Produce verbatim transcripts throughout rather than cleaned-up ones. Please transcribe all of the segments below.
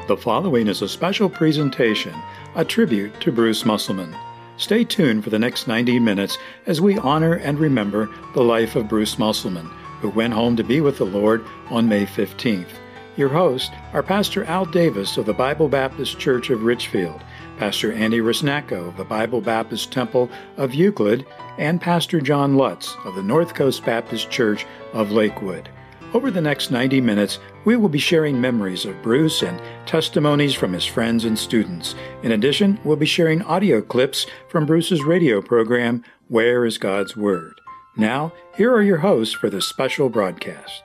The following is a special presentation, a tribute to Bruce Musselman. Stay tuned for the next ninety minutes as we honor and remember the life of Bruce Musselman, who went home to be with the Lord on May fifteenth. Your hosts are Pastor Al Davis of the Bible Baptist Church of Richfield, Pastor Andy Rusnacko of the Bible Baptist Temple of Euclid, and Pastor John Lutz of the North Coast Baptist Church of Lakewood. Over the next ninety minutes, we will be sharing memories of Bruce and testimonies from his friends and students. In addition, we'll be sharing audio clips from Bruce's radio program, Where is God's Word? Now, here are your hosts for this special broadcast.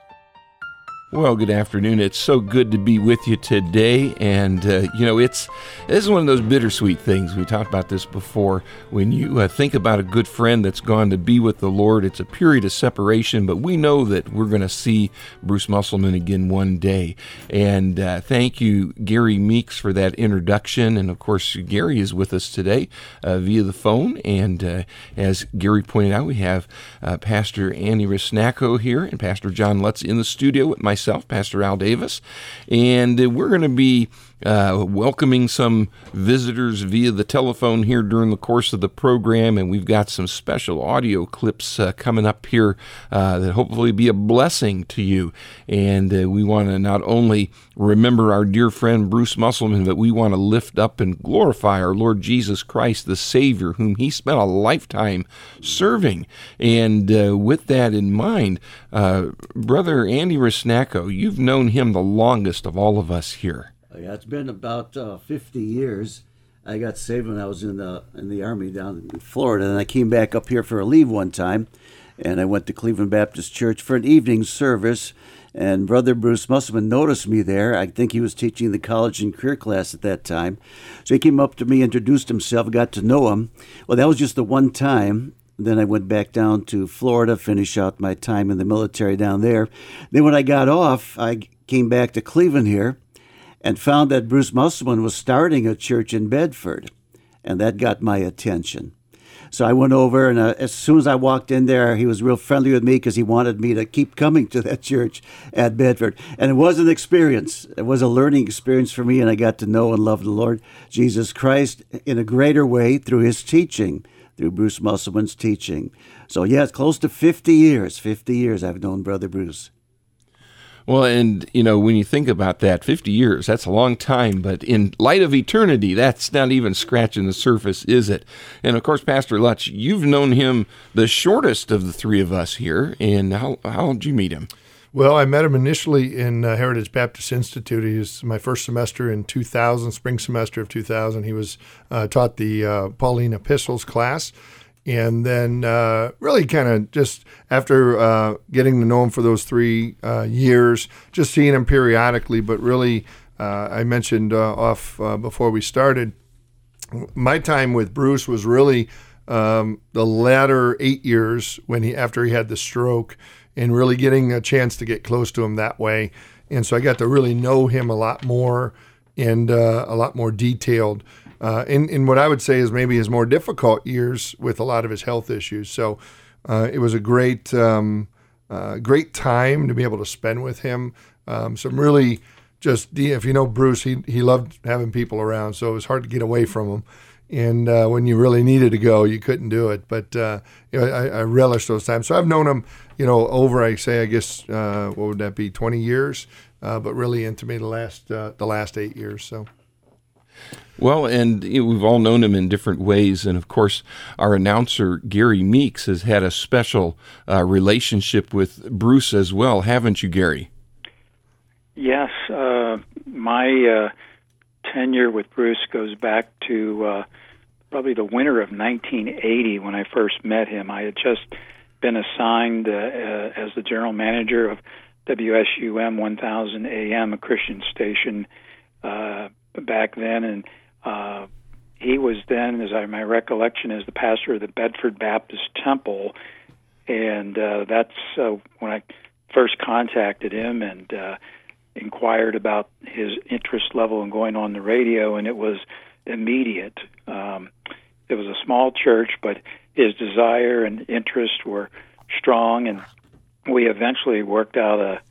Well, good afternoon. It's so good to be with you today. And, uh, you know, it's this is one of those bittersweet things. We talked about this before. When you uh, think about a good friend that's gone to be with the Lord, it's a period of separation, but we know that we're going to see Bruce Musselman again one day. And uh, thank you, Gary Meeks, for that introduction. And, of course, Gary is with us today uh, via the phone. And uh, as Gary pointed out, we have uh, Pastor Andy Rusnacko here and Pastor John Lutz in the studio with myself. Myself, Pastor Al Davis, and uh, we're going to be uh, welcoming some visitors via the telephone here during the course of the program, and we've got some special audio clips uh, coming up here uh, that hopefully be a blessing to you. And uh, we want to not only remember our dear friend Bruce Musselman, but we want to lift up and glorify our Lord Jesus Christ, the Savior, whom he spent a lifetime serving. And uh, with that in mind, uh, Brother Andy Rusnacko, you've known him the longest of all of us here. Yeah, it's been about uh, fifty years. I got saved when I was in the in the Army down in Florida, and I came back up here for a leave one time, and I went to Cleveland Baptist Church for an evening service, and Brother Bruce Musselman noticed me there. I think he was teaching the college and career class at that time. So he came up to me, introduced himself, got to know him. Well, that was just the one time. Then I went back down to Florida, finish out my time in the military down there. Then when I got off, I came back to Cleveland here and found that Bruce Musselman was starting a church in Bedford, and that got my attention. So I went over, and uh, as soon as I walked in there, he was real friendly with me because he wanted me to keep coming to that church at Bedford. And it was an experience. It was a learning experience for me, and I got to know and love the Lord Jesus Christ in a greater way through his teaching, through Bruce Musselman's teaching. So, yeah, it's close to fifty years. fifty years I've known Brother Bruce. Well, and, you know, when you think about that, fifty years, that's a long time, but in light of eternity, that's not even scratching the surface, is it? And, of course, Pastor Lutz, you've known him the shortest of the three of us here, and how, how did you meet him? Well, I met him initially in uh, Heritage Baptist Institute. He was my first semester in two thousand, spring semester of two thousand. He was uh, taught the uh, Pauline Epistles class. And then uh, really kind of just after uh, getting to know him for those three uh, years, just seeing him periodically, but really uh, I mentioned uh, off uh, before we started, my time with Bruce was really um, the latter eight years when he after he had the stroke, and really getting a chance to get close to him that way. And so I got to really know him a lot more and uh, a lot more detailed. Uh, in, in what I would say is maybe his more difficult years with a lot of his health issues. So uh, it was a great um, uh, great time to be able to spend with him. Um, some really just, if you know Bruce, he he loved having people around, so it was hard to get away from him. And uh, when you really needed to go, you couldn't do it. But uh, you know, I, I relish those times. So I've known him, you know, over, I say, I guess, uh, what would that be, twenty years? Uh, but really intimate the last, uh, the last eight years, so. Well, and you know, we've all known him in different ways, and of course, our announcer, Gary Meeks, has had a special uh, relationship with Bruce as well, haven't you, Gary? Yes, uh, my uh, tenure with Bruce goes back to uh, probably the winter of nineteen eighty when I first met him. I had just been assigned uh, uh, as the general manager of W S U M one thousand A M, a Christian station uh, back then, and uh, he was then, as I, my recollection is, the pastor of the Bedford Baptist Temple, and uh, that's uh, when I first contacted him and uh, inquired about his interest level in going on the radio, and it was immediate. Um, it was a small church, but his desire and interest were strong, and we eventually worked out a,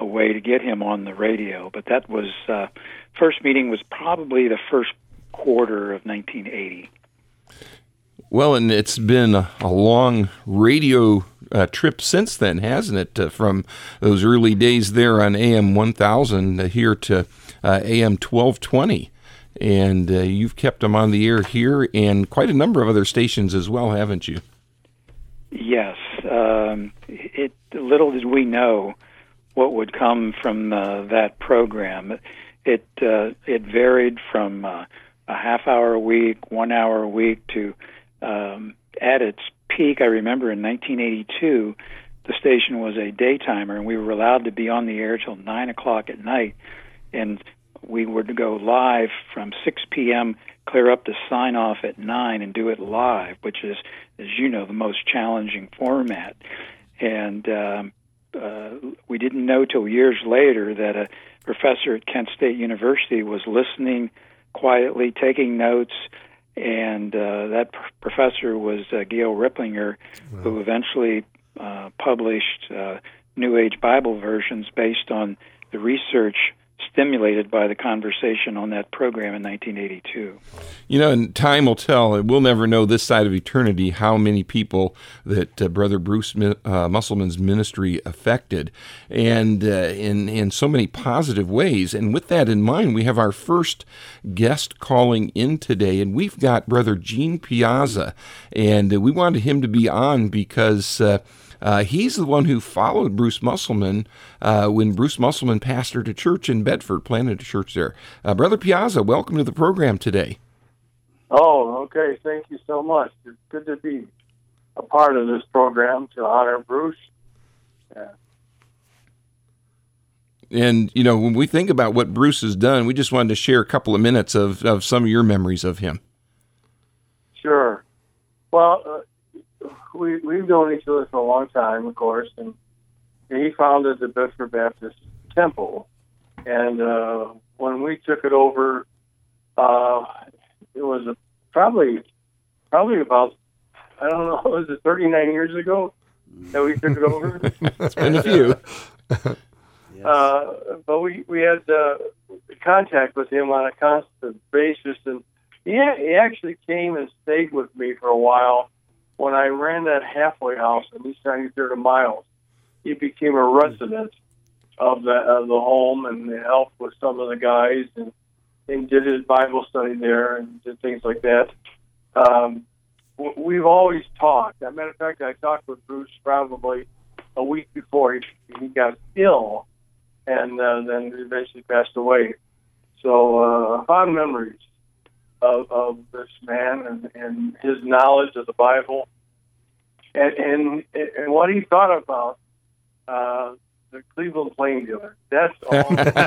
a way to get him on the radio. But that was, uh, first meeting was probably the first quarter of nineteen eighty. Well, and it's been a, a long radio uh, trip since then, hasn't it? Uh, from those early days there on A M one thousand uh, here to uh, A M twelve twenty. And uh, you've kept them on the air here and quite a number of other stations as well, haven't you? Yes. Um, it, little did we know what would come from uh, that program. It uh, it varied from uh, a half hour a week, one hour a week to um, at its peak. I remember in nineteen eighty-two, the station was a daytimer, and we were allowed to be on the air till nine o'clock at night, and we were to go live from six p.m. clear up to sign off at nine and do it live, which is, as you know, the most challenging format. And um, uh, we didn't know till years later that a professor at Kent State University was listening quietly, taking notes, and uh, that pr- professor was uh, Gail Ripplinger, wow. who eventually uh, published uh, New Age Bible versions based on the research stimulated by the conversation on that program in nineteen eighty-two. You know, and time will tell. We'll never know this side of eternity how many people that uh, Brother Bruce uh, Musselman's ministry affected, and uh, in, in so many positive ways. And with that in mind, we have our first guest calling in today, and we've got Brother Gene Piazza, and uh, we wanted him to be on because Uh, Uh, he's the one who followed Bruce Musselman uh, when Bruce Musselman pastored a church in Bedford, planted a church there. Uh, Brother Piazza, welcome to the program today. Oh, okay. Thank you so much. It's good to be a part of this program to honor Bruce. Yeah. And, you know, when we think about what Bruce has done, we just wanted to share a couple of minutes of, of some of your memories of him. Sure. Well, uh, We, we've known each other for a long time, of course, and he founded the Bedford Baptist Temple. And uh, when we took it over, uh, it was a, probably probably about, I don't know, was it thirty-nine years ago that we took it over? It's been a few. yes. uh, but we, we had uh, contact with him on a constant basis, and he, he actually came and stayed with me for a while. When I ran that halfway house in East ninety-third and Miles, he became a resident of the of the home and helped with some of the guys and, and did his Bible study there and did things like that. Um, we've always talked. As a matter of fact, I talked with Bruce probably a week before he, he got ill and uh, then eventually passed away. So uh, fond memories Of, of this man and, and his knowledge of the Bible and and, and what he thought about uh, the Cleveland Plain Dealer. That's all.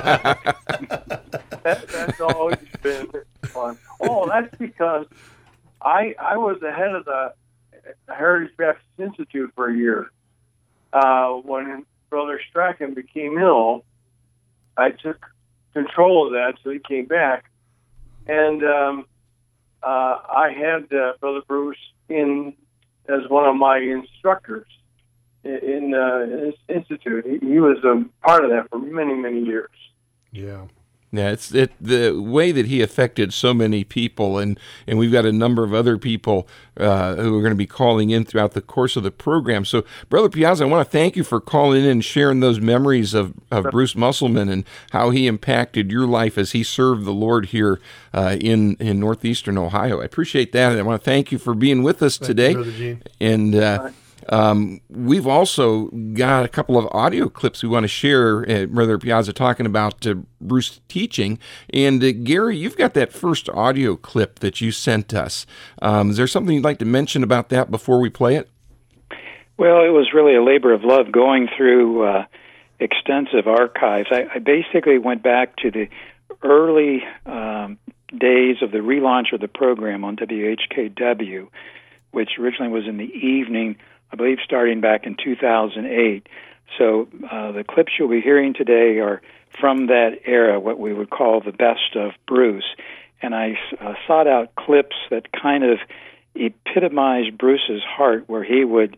that, that's always been fun. Oh, that's because I I was the head of the Heritage Baptist Institute for a year. Uh, when Brother Strachan became ill, I took control of that, so he came back. And um, uh, I had uh, Brother Bruce in as one of my instructors in, in uh, his institute. He, he was a part of that for many, many years. Yeah. Yeah, it's it, the way that he affected so many people, and, and we've got a number of other people uh, who are going to be calling in throughout the course of the program. So, Brother Piazza, I want to thank you for calling in and sharing those memories of, of Bruce Musselman and how he impacted your life as he served the Lord here uh, in, in northeastern Ohio. I appreciate that, and I want to thank you for being with us thank today. You, Brother Gene. And uh, Um, we've also got a couple of audio clips we want to share, uh, Brother Piazza, talking about uh, Bruce teaching. And uh, Gary, you've got that first audio clip that you sent us. Um, is there something you'd like to mention about that before we play it? Well, it was really a labor of love going through uh, extensive archives. I, I basically went back to the early um, days of the relaunch of the program on W H K W, which originally was in the evening, I believe starting back in two thousand eight. So uh, the clips you'll be hearing today are from that era, what we would call the best of Bruce. And I uh, sought out clips that kind of epitomized Bruce's heart, where he would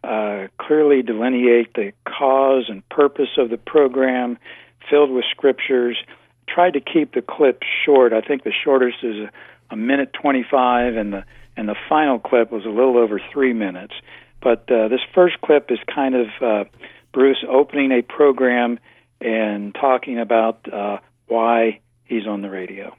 uh, clearly delineate the cause and purpose of the program, filled with scriptures. Tried to keep the clip short. I think the shortest is a, a minute twenty-five, and the and the final clip was a little over three minutes. But uh, this first clip is kind of uh, Bruce opening a program and talking about uh, why he's on the radio.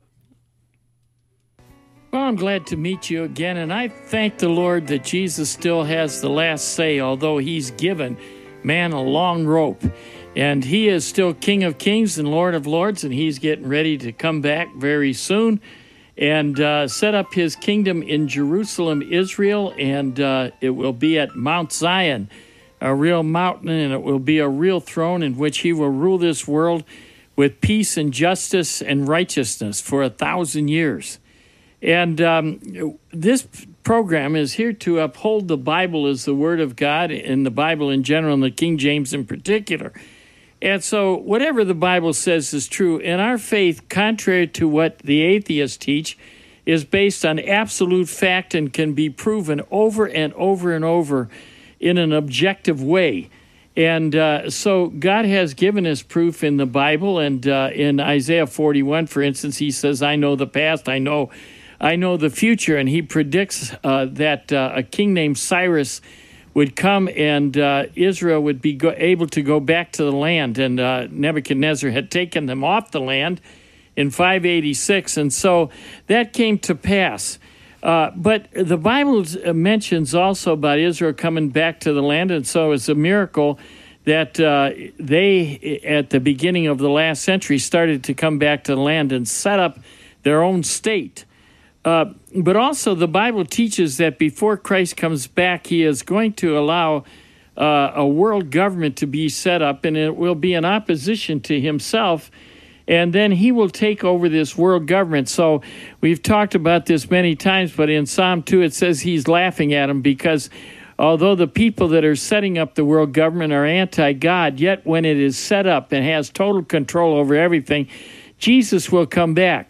Well, I'm glad to meet you again, and I thank the Lord that Jesus still has the last say, although he's given man a long rope. And he is still King of Kings and Lord of Lords, and he's getting ready to come back very soon and uh, set up his kingdom in Jerusalem, Israel, and uh, it will be at Mount Zion, a real mountain, and it will be a real throne in which he will rule this world with peace and justice and righteousness for a thousand years. And um, this program is here to uphold the Bible as the Word of God, and the Bible in general, and the King James in particular. And so whatever the Bible says is true. And our faith, contrary to what the atheists teach, is based on absolute fact and can be proven over and over and over in an objective way. And uh, so God has given us proof in the Bible. And uh, in Isaiah forty-one, for instance, he says, I know the past, I know, I know the future. And he predicts uh, that uh, a king named Cyrus would come, and uh, Israel would be go- able to go back to the land. And uh, Nebuchadnezzar had taken them off the land in five eighty-six, and so that came to pass. Uh, but the Bible mentions also about Israel coming back to the land, and so it's a miracle that uh, they, at the beginning of the last century, started to come back to the land and set up their own state. Uh, but also the Bible teaches that before Christ comes back, he is going to allow uh, a world government to be set up, and it will be in opposition to himself, and then he will take over this world government. So we've talked about this many times, but in Psalm two it says he's laughing at him because although the people that are setting up the world government are anti-God, yet when it is set up and has total control over everything, Jesus will come back.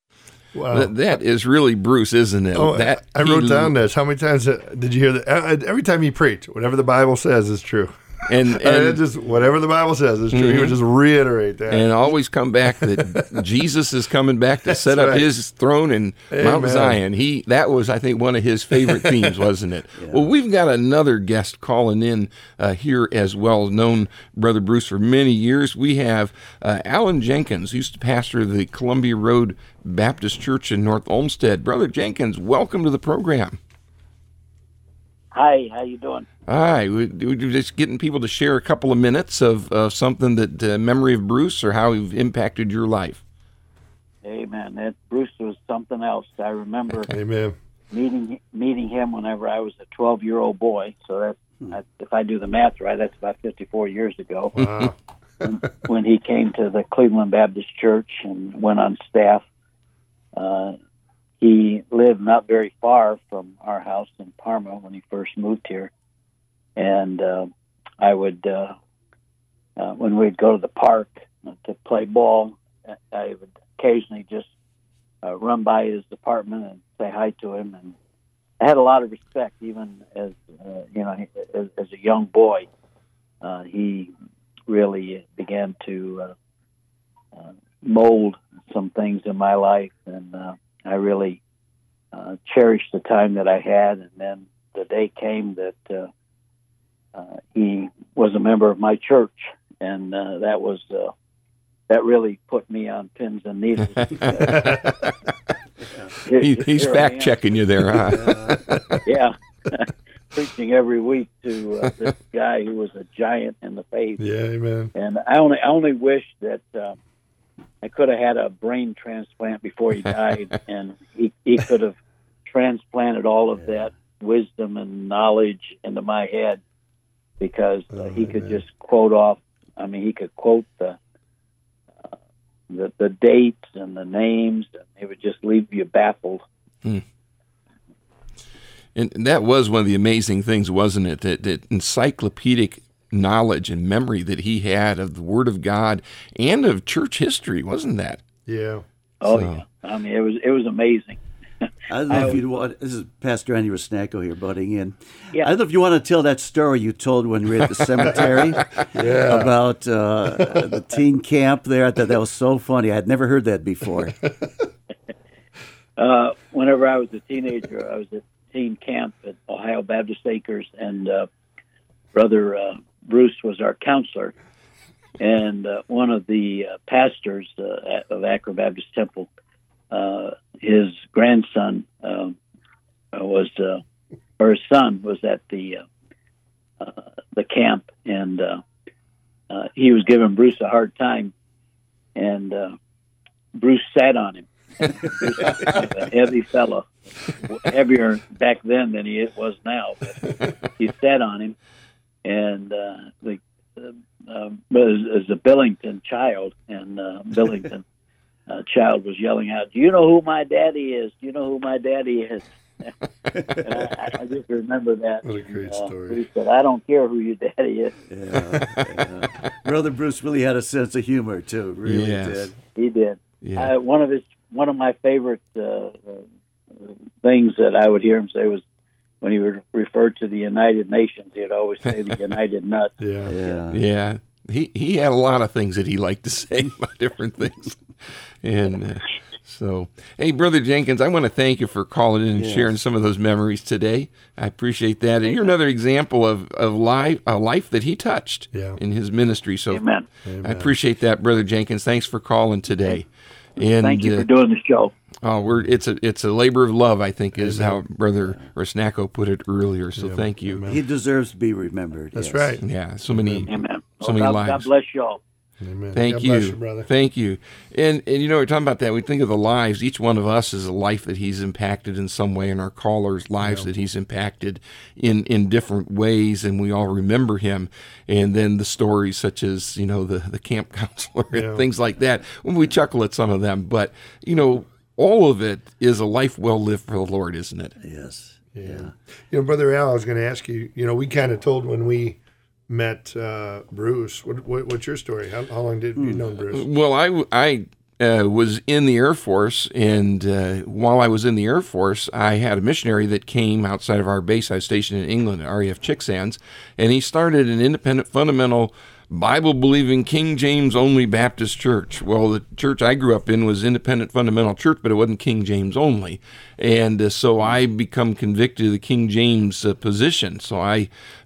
Wow. That, that is really Bruce, isn't it? Oh, that I wrote he, down this. How many times did you hear that? Every time he preached, whatever the Bible says is true. And, and, and just whatever the Bible says is true. Mm-hmm. He would just reiterate that. And always come back that Jesus is coming back to set up right. his throne in Amen. Mount Zion. He That was, I think, one of his favorite themes, wasn't it? Yeah. Well, we've got another guest calling in uh, here as well, known Brother Bruce for many years. We have uh, Alan Jenkins, who used to pastor the Columbia Road Baptist Church in North Olmsted. Brother Jenkins, welcome to the program. Hi, how you doing? Hi, we're just getting people to share a couple of minutes of uh, something that uh, memory of Bruce or how he impacted your life. Amen. That Bruce was something else. I remember Amen. meeting meeting him whenever I was a twelve-year-old boy. So that's, that's if I do the math right, that's about fifty-four years ago. Wow. when, when he came to the Cleveland Baptist Church and went on staff. Uh, He lived not very far from our house in Parma when he first moved here. And uh, I would, uh, uh, when we'd go to the park to play ball, I would occasionally just uh, run by his apartment and say hi to him. And I had a lot of respect, even as, uh, you know, as, as a young boy. Uh, he really began to uh, uh, mold some things in my life, and uh, I really uh, cherished the time that I had. And then the day came that uh, uh, he was a member of my church, and uh, that was uh, that really put me on pins and needles. here, he, he's fact checking you there, huh? Yeah, preaching every week to uh, this guy who was a giant in the faith. Yeah, amen. And I only I only wish that. Uh, I could have had a brain transplant before he died, and he, he could have transplanted all of that wisdom and knowledge into my head, because uh, he could just quote off. I mean, he could quote the, uh, the the dates and the names, and it would just leave you baffled. Hmm. And that was one of the amazing things, wasn't it? That, that encyclopedic knowledge and memory that he had of the Word of God and of church history, wasn't that? Yeah. Oh so. yeah. I mean, it was it was amazing. I don't know if you'd want. This is Pastor Andy Rusnacko here, butting in. Yeah. I don't know if you want to tell that story you told when we were at the cemetery Yeah. about uh, the teen camp there. I thought that was so funny. I had never heard that before. Uh, whenever I was a teenager, I was at teen camp at Ohio Baptist Acres, and uh, Brother uh, Bruce was our counselor. And uh, one of the uh, pastors uh, of Akron Baptist Temple, uh, his grandson um, uh, was, uh, or his son was at the uh, uh, the camp, and uh, uh, he was giving Bruce a hard time, and uh, Bruce sat on him. Bruce was a heavy fellow, heavier back then than he was now. But he sat on him, and uh, the uh, was as a Billington child, and uh, Billington uh, child was yelling out, "Do you know who my daddy is? Do you know who my daddy is?" And I, I just remember that. What a great uh, story. Bruce said, "I don't care who your daddy is." Yeah, yeah. Brother Bruce really had a sense of humor too. Really Yes. did. He did. Yeah. Uh, one of his one of my favorite uh, uh, things that I would hear him say was when he would refer to the United Nations, he'd always say the United Nut. Yeah. Yeah. Yeah, he he had a lot of things that he liked to say about different things, and uh, so hey, Brother Jenkins, I want to thank you for calling in and Yes. sharing some of those memories today. I appreciate that, and you're another example of of life a life that he touched Yeah. in his ministry. So Amen. I appreciate that, Brother Jenkins. Thanks for calling today. And Thank you uh, for doing the show. Oh, we're it's a it's a labor of love, I think, is how Brother Rusnacko put it earlier. So Yeah, thank you. amen. He deserves to be remembered. That's yes. right. Yeah, so many Amen. so Well, many God, lives. God bless y'all. Amen. Thank God you. bless you, brother. Thank you. And and you know, we're talking about that. We think of the lives. Each one of us is a life that he's impacted in some way, and our callers' lives Yeah. that he's impacted in, in different ways, and we all remember him. And then the stories such as, you know, the, the camp counselor and Yeah. things like that. When we chuckle at some of them. But, you know, all of it is a life well lived for the Lord, isn't it? Yes. Yeah. Yeah. You know, Brother Al, I was going to ask you, you know, we kind of told when we met uh, Bruce, what, what, what's your story? How, how long did you know Bruce? Well, I, I uh, was in the Air Force, and uh, while I was in the Air Force, I had a missionary that came outside of our base. I was stationed in England at R A F Chicksands, and he started an independent fundamental Bible-believing King James only Baptist church. Well, the church I grew up in was independent fundamental church, but it wasn't King James only. And uh, so I become convicted of the King James uh, position. So I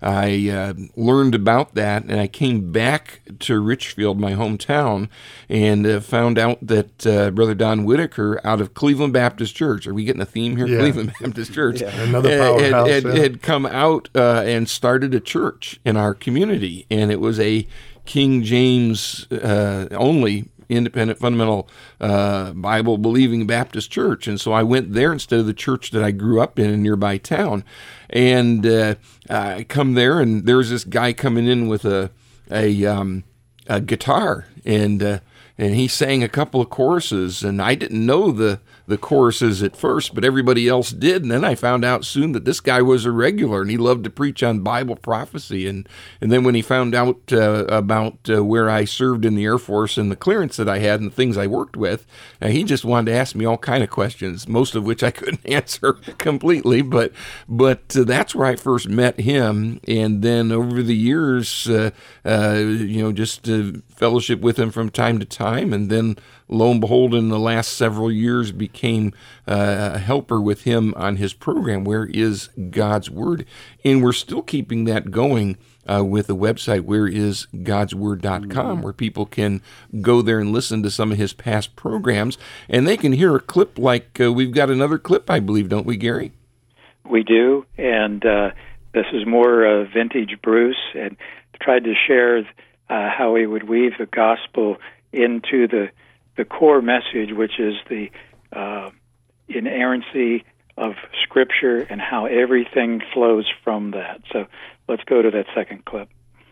I uh, learned about that, and I came back to Richfield, my hometown, and uh, found out that uh, Brother Don Whitaker out of Cleveland Baptist Church, are we getting a theme here? Yeah. Cleveland Baptist Church. Another had- powerhouse, Had, yeah. had come out uh, and started a church in our community, and it was a King James uh, only independent fundamental uh, Bible believing Baptist church. And so I went there instead of the church that I grew up in a nearby town. And uh, I come there, and there's this guy coming in with a a, um, a guitar, and uh, and he sang a couple of choruses, and I didn't know the the choruses at first, but everybody else did. And then I found out soon that this guy was a regular, and he loved to preach on Bible prophecy. And and then when he found out uh, about uh, where I served in the Air Force and the clearance that I had and the things I worked with, uh, he just wanted to ask me all kind of questions, most of which I couldn't answer completely. But but uh, that's where I first met him. And then over the years, uh, uh, you know, just uh, fellowship with him from time to time, and then lo and behold, in the last several years, became uh, a helper with him on his program, Where is God's Word? And we're still keeping that going uh, with the website, where is gods word dot com, where people can go there and listen to some of his past programs, and they can hear a clip like uh, we've got another clip, I believe, don't we, Gary? We do, and uh, this is more uh, vintage Bruce, and tried to share uh, how he would weave the gospel into the the core message, which is the uh, inerrancy of Scripture and how everything flows from that. So let's go to that second clip.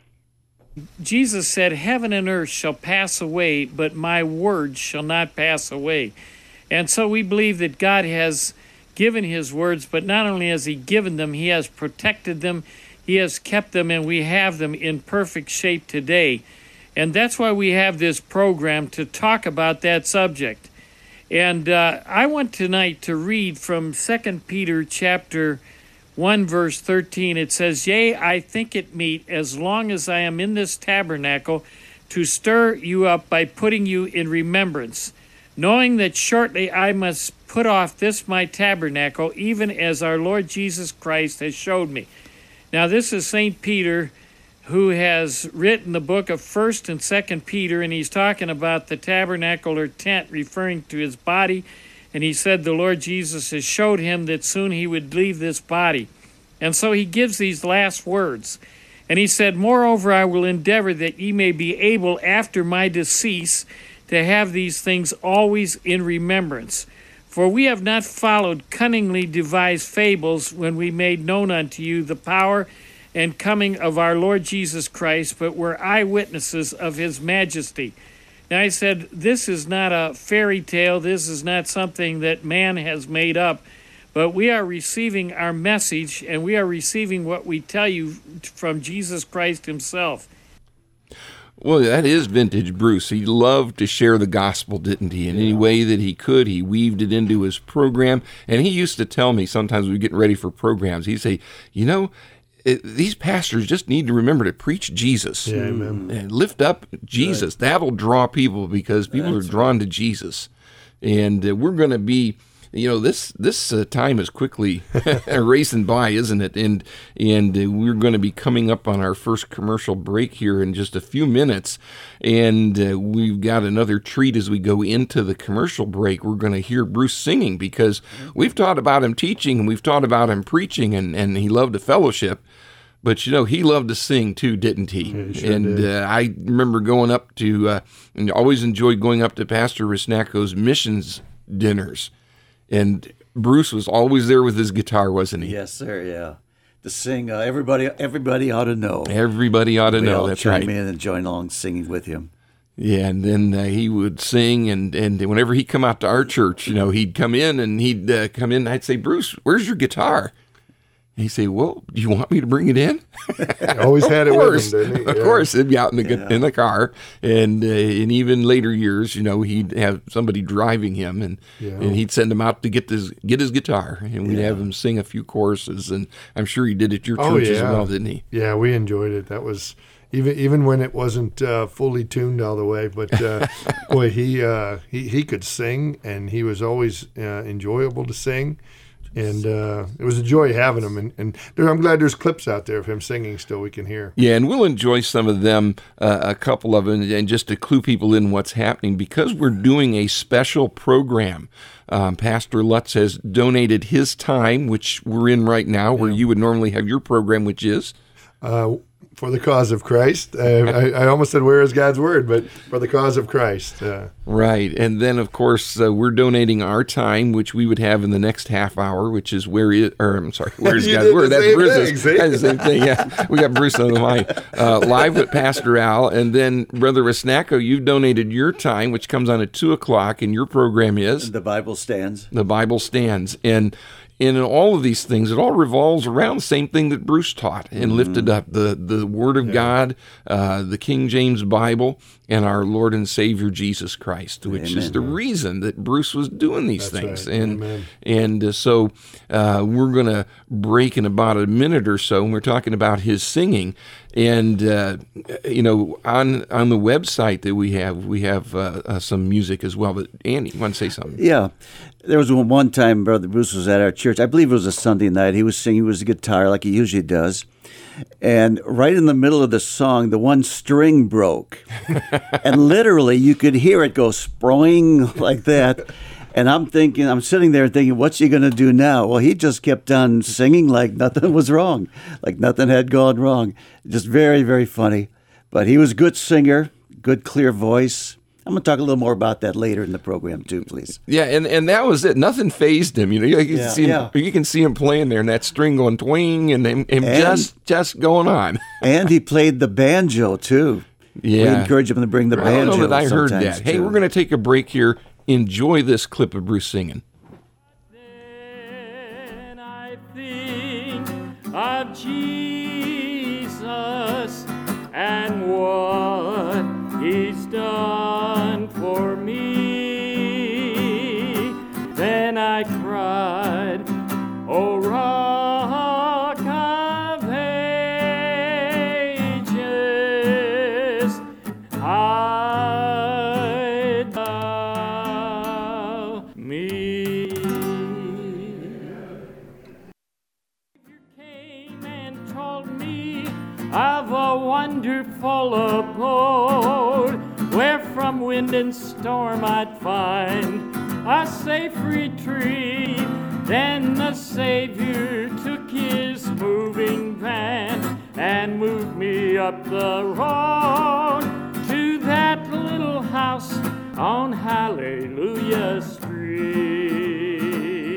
Jesus said, "Heaven and earth shall pass away, but my words shall not pass away." And so we believe that God has given his words, but not only has he given them, he has protected them, he has kept them, and we have them in perfect shape today. And that's why we have this program, to talk about that subject. And uh, I want tonight to read from Second Peter chapter one, verse thirteen. It says, "Yea, I think it meet, as long as I am in this tabernacle, to stir you up by putting you in remembrance, knowing that shortly I must put off this my tabernacle, even as our Lord Jesus Christ has showed me." Now, this is Saint Peter, who has written the book of First and Second Peter, and he's talking about the tabernacle or tent, referring to his body. And he said the Lord Jesus has showed him that soon he would leave this body. And so he gives these last words. And he said, "Moreover, I will endeavor that ye may be able after my decease to have these things always in remembrance. For we have not followed cunningly devised fables when we made known unto you the power and coming of our Lord Jesus Christ, but were eyewitnesses of his majesty." Now I said, this is not a fairy tale. This is not something that man has made up, but we are receiving our message, and we are receiving what we tell you from Jesus Christ himself. Well, that is vintage Bruce. He loved to share the gospel, didn't he? In any way that he could, he weaved it into his program. And he used to tell me sometimes we were getting ready for programs, he'd say, you know, it, these pastors just need to remember to preach Jesus. Yeah, amen. And lift up Jesus. Right. That'll draw people, because people That's are drawn right. to Jesus. And uh, we're going to be... You know, this this uh, time is quickly racing by, isn't it? And and uh, we're going to be coming up on our first commercial break here in just a few minutes. And uh, we've got another treat as we go into the commercial break. We're going to hear Bruce singing, because we've taught about him teaching and we've taught about him preaching, and, and he loved to fellowship. But, you know, he loved to sing, too, didn't he? Yeah, he sure and did. Uh, I remember going up to, uh, and always enjoyed going up to Pastor Risnako's missions dinners. And Bruce was always there with his guitar, wasn't he? Yes, sir, yeah. To sing, uh, everybody everybody ought to know. Everybody ought to we know, all that's chime right. in and join along singing with him. Yeah, and then uh, he would sing, and, and whenever he'd come out to our church, you know, he'd come in, and he'd uh, come in, and I'd say, "Bruce, where's your guitar?" And he'd say, "Well, do you want me to bring it in?" Always had it course, with him, didn't he? Of Yeah. course, it'd be out in the Yeah. in the car, and uh, in even later years, you know, he'd have somebody driving him, and Yeah. and he'd send him out to get his get his guitar, and we'd Yeah. have him sing a few choruses, and I'm sure he did at your Oh, church as yeah. well, didn't he? Yeah, we enjoyed it. That was even even when it wasn't uh, fully tuned all the way. But uh, boy, he uh, he he could sing, and he was always uh, enjoyable to sing. And uh, it was a joy having him. And, and there, I'm glad there's clips out there of him singing still we can hear. Yeah, and we'll enjoy some of them, uh, a couple of them, and just to clue people in what's happening, because we're doing a special program. Um, Pastor Lutz has donated his time, which we're in right now, where you would normally have your program, which is? Uh, for the cause of Christ. Uh, I, I almost said, where is God's word? But for the cause of Christ. Uh, Right. And then, of course, uh, we're donating our time, which we would have in the next half hour, which is where is, or I'm sorry, where's You God's did word? the That's same Bruce's. thing, see? That's the same thing, yeah. We got Bruce on the line. Uh, live with Pastor Al. And then, Brother Risnako, you've donated your time, which comes on at two o'clock, and your program is? The Bible Stands. The Bible Stands. And in all of these things, it all revolves around the same thing that Bruce taught and mm-hmm. lifted up, the, the Word of yeah. God, uh, the King James Bible, and our Lord and Savior Jesus Christ, which Amen. is the reason that Bruce was doing these That's things. Right. And Amen. and uh, so uh, we're going to break in about a minute or so, and we're talking about his singing. And, uh, you know, on on the website that we have, we have uh, uh, some music as well. But Andy, you want to say something? Yeah. There was one time Brother Bruce was at our church. I believe it was a Sunday night. He was singing with his guitar like he usually does. And right in the middle of the song, the one string broke. And literally, you could hear it go sproing like that. And I'm thinking, I'm sitting there thinking, what's he going to do now? Well, he just kept on singing like nothing was wrong, like nothing had gone wrong. Just very, very funny. But he was a good singer, good, clear voice. I'm going to talk a little more about that later in the program, too, please. Yeah, and, and that was it. Nothing fazed him. You know, you can, Yeah, see, him, yeah. you you can see him playing there, and that string going twing, and him, him And- just just going on. And he played the banjo, too. We Yeah. encourage him to bring the I don't banjo know that I heard sometimes, that. Hey, too. we're going to take a break here. Enjoy this clip of Bruce singing. Then I think of Jesus and what he's done for me. wonderful abode, where from wind and storm I'd find a safe retreat. Then the Savior took his moving van and moved me up the road to that little house on Hallelujah Street.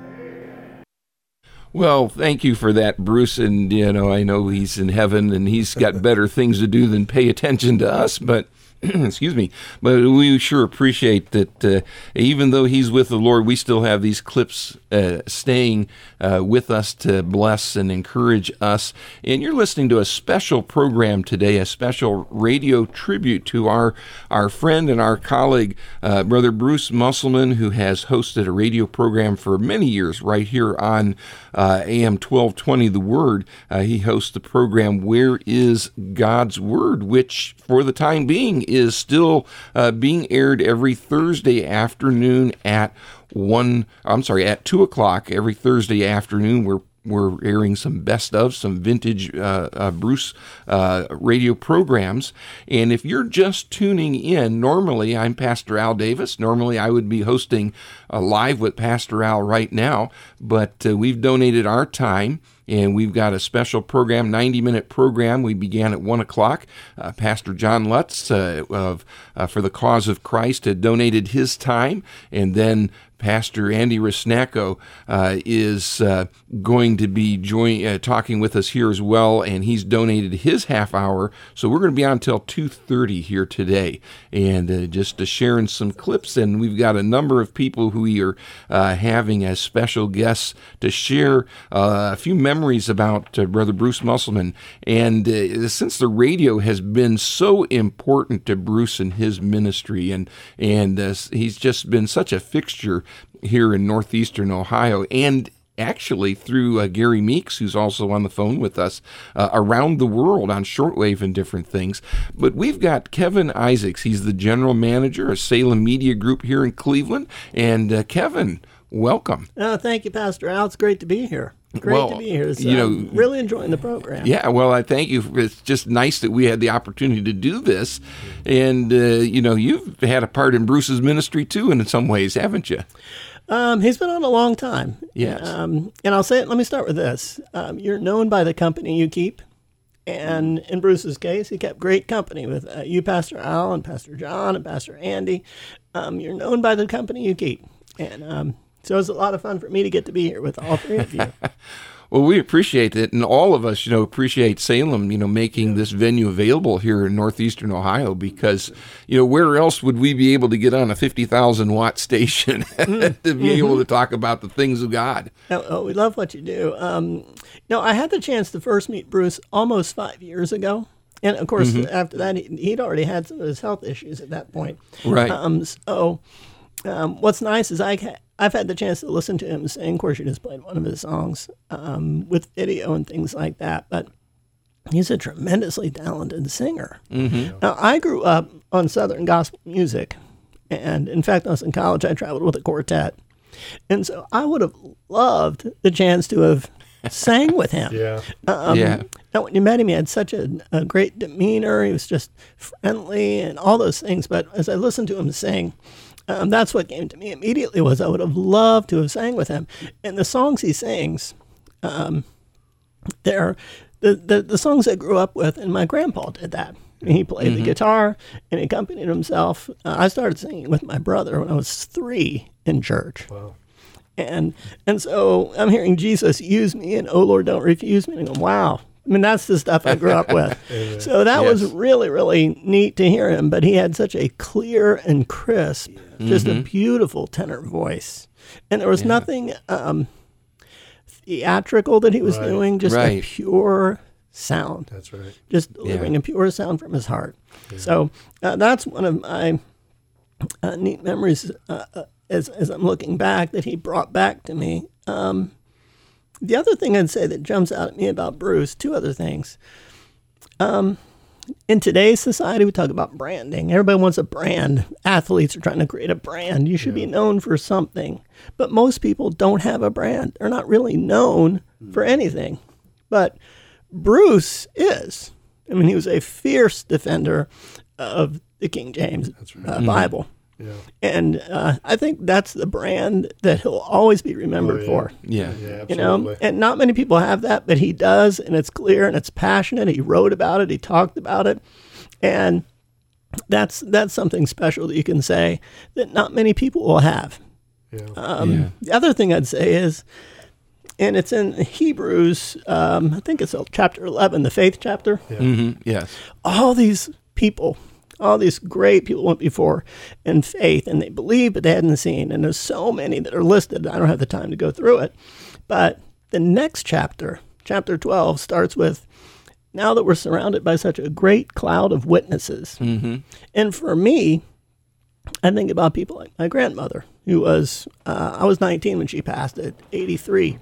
Well, thank you for that, Bruce. And, you know, I know he's in heaven and he's got better things to do than pay attention to us, but excuse me, but we sure appreciate that uh, even though he's with the Lord, we still have these clips uh, staying uh, with us to bless and encourage us. And you're listening to a special program today, a special radio tribute to our, our friend and our colleague, uh, Brother Bruce Musselman, who has hosted a radio program for many years right here on uh, A M twelve twenty The Word. Uh, he hosts the program Where is God's Word, which for the time being is still uh, being aired every Thursday afternoon at one. I'm sorry, at two o'clock every Thursday afternoon. We're we're airing some best of, some vintage uh, uh, Bruce uh, radio programs. And if you're just tuning in, normally I'm Pastor Al Davis. Normally I would be hosting uh, live with Pastor Al right now, but uh, we've donated our time. And we've got a special program, ninety-minute program. We began at one o'clock. Uh, Pastor John Lutz uh, of uh, For the Cause of Christ had donated his time. And then Pastor Andy Rusnacko uh, is uh, going to be join, uh, talking with us here as well, and he's donated his half hour. So we're going to be on until two thirty here today, and uh, just uh, sharing some clips. And we've got a number of people who we are uh, having as special guests to share uh, a few memories about uh, Brother Bruce Musselman. And uh, since the radio has been so important to Bruce and his ministry, and and uh, he's just been such a fixture here in northeastern Ohio, and actually through uh, Gary Meeks, who's also on the phone with us, uh, around the world on shortwave and different things. But we've got Kevin Isaacs. He's the general manager of Salem Media Group here in Cleveland. And uh, Kevin, welcome. Oh, thank you, Pastor Al. It's great to be here. Great well, to be here. So you know, I'm really enjoying the program. Yeah, well, I thank you. It's just nice that we had the opportunity to do this. And, uh, you know, you've had a part in Bruce's ministry, too, in some ways, haven't you? Um, he's been on a long time. Yes. Um, and I'll say it, let me start with this. Um, you're known by the company you keep. And in Bruce's case, he kept great company with uh, you, Pastor Al, and Pastor John, and Pastor Andy. Um, you're known by the company you keep. And um, so it's a lot of fun for me to get to be here with all three of you. Well, we appreciate it, and all of us, you know, appreciate Salem, you know, making this venue available here in northeastern Ohio, because, you know, where else would we be able to get on a fifty thousand watt station to be mm-hmm. able to talk about the things of God? Oh, oh, we love what you do. Um, you know, I had the chance to first meet Bruce almost five years ago. And, of course, mm-hmm. after that, he, he'd already had some of his health issues at that point. Right. Um, so um, what's nice is I ha- I've had the chance to listen to him sing. Of course, you just played one of his songs um, with video and things like that. But he's a tremendously talented singer. Mm-hmm. Now, I grew up on Southern gospel music. And, in fact, when I was in college, I traveled with a quartet. And so I would have loved the chance to have sang with him. Yeah. Um, yeah. Now, when you met him, he had such a, a great demeanor. He was just friendly and all those things. But as I listened to him sing, um, that's what came to me immediately was I would have loved to have sang with him. And the songs he sings, um, they're the, the, the songs I grew up with, and my grandpa did that. He played mm-hmm. the guitar and he accompanied himself. Uh, I started singing with my brother when I was three in church. Wow. And and so I'm hearing Jesus use me and oh Lord, don't refuse me. And I'm going, wow. I mean, that's the stuff I grew up with. So that yes. was really, really neat to hear him. But he had such a clear and crisp, yeah. just mm-hmm. a beautiful tenor voice. And there was yeah. nothing um, theatrical that he was right. doing, just right. a pure sound. That's right. Just delivering yeah. a pure sound from his heart. Yeah. So uh, that's one of my uh, neat memories uh, uh, as, as I'm looking back that he brought back to me. Um, the other thing I'd say that jumps out at me about Bruce, two other things. Um, in today's society, we talk about branding. Everybody wants a brand. Athletes are trying to create a brand. You should yeah. be known for something. But most people don't have a brand. They're not really known mm. for anything. But Bruce is. I mean, he was a fierce defender of the King James right. uh, Bible. Yeah. And uh, I think that's the brand that he'll always be remembered oh, yeah. for. Yeah. yeah, absolutely. You know, and not many people have that, but he does, and it's clear and it's passionate. He wrote about it, he talked about it, and that's that's something special that you can say that not many people will have. Yeah. Um, yeah. The other thing I'd say is, and it's in Hebrews, um, I think it's chapter eleven, the faith chapter. Yeah. Mm-hmm. Yes. All these people. All these great people went before in faith, and they believed, but they hadn't seen. And there's so many that are listed. I don't have the time to go through it. But the next chapter, chapter twelve, starts with, now that we're surrounded by such a great cloud of witnesses. Mm-hmm. And for me, I think about people like my grandmother, who was, uh, I was nineteen when she passed at eighty-three.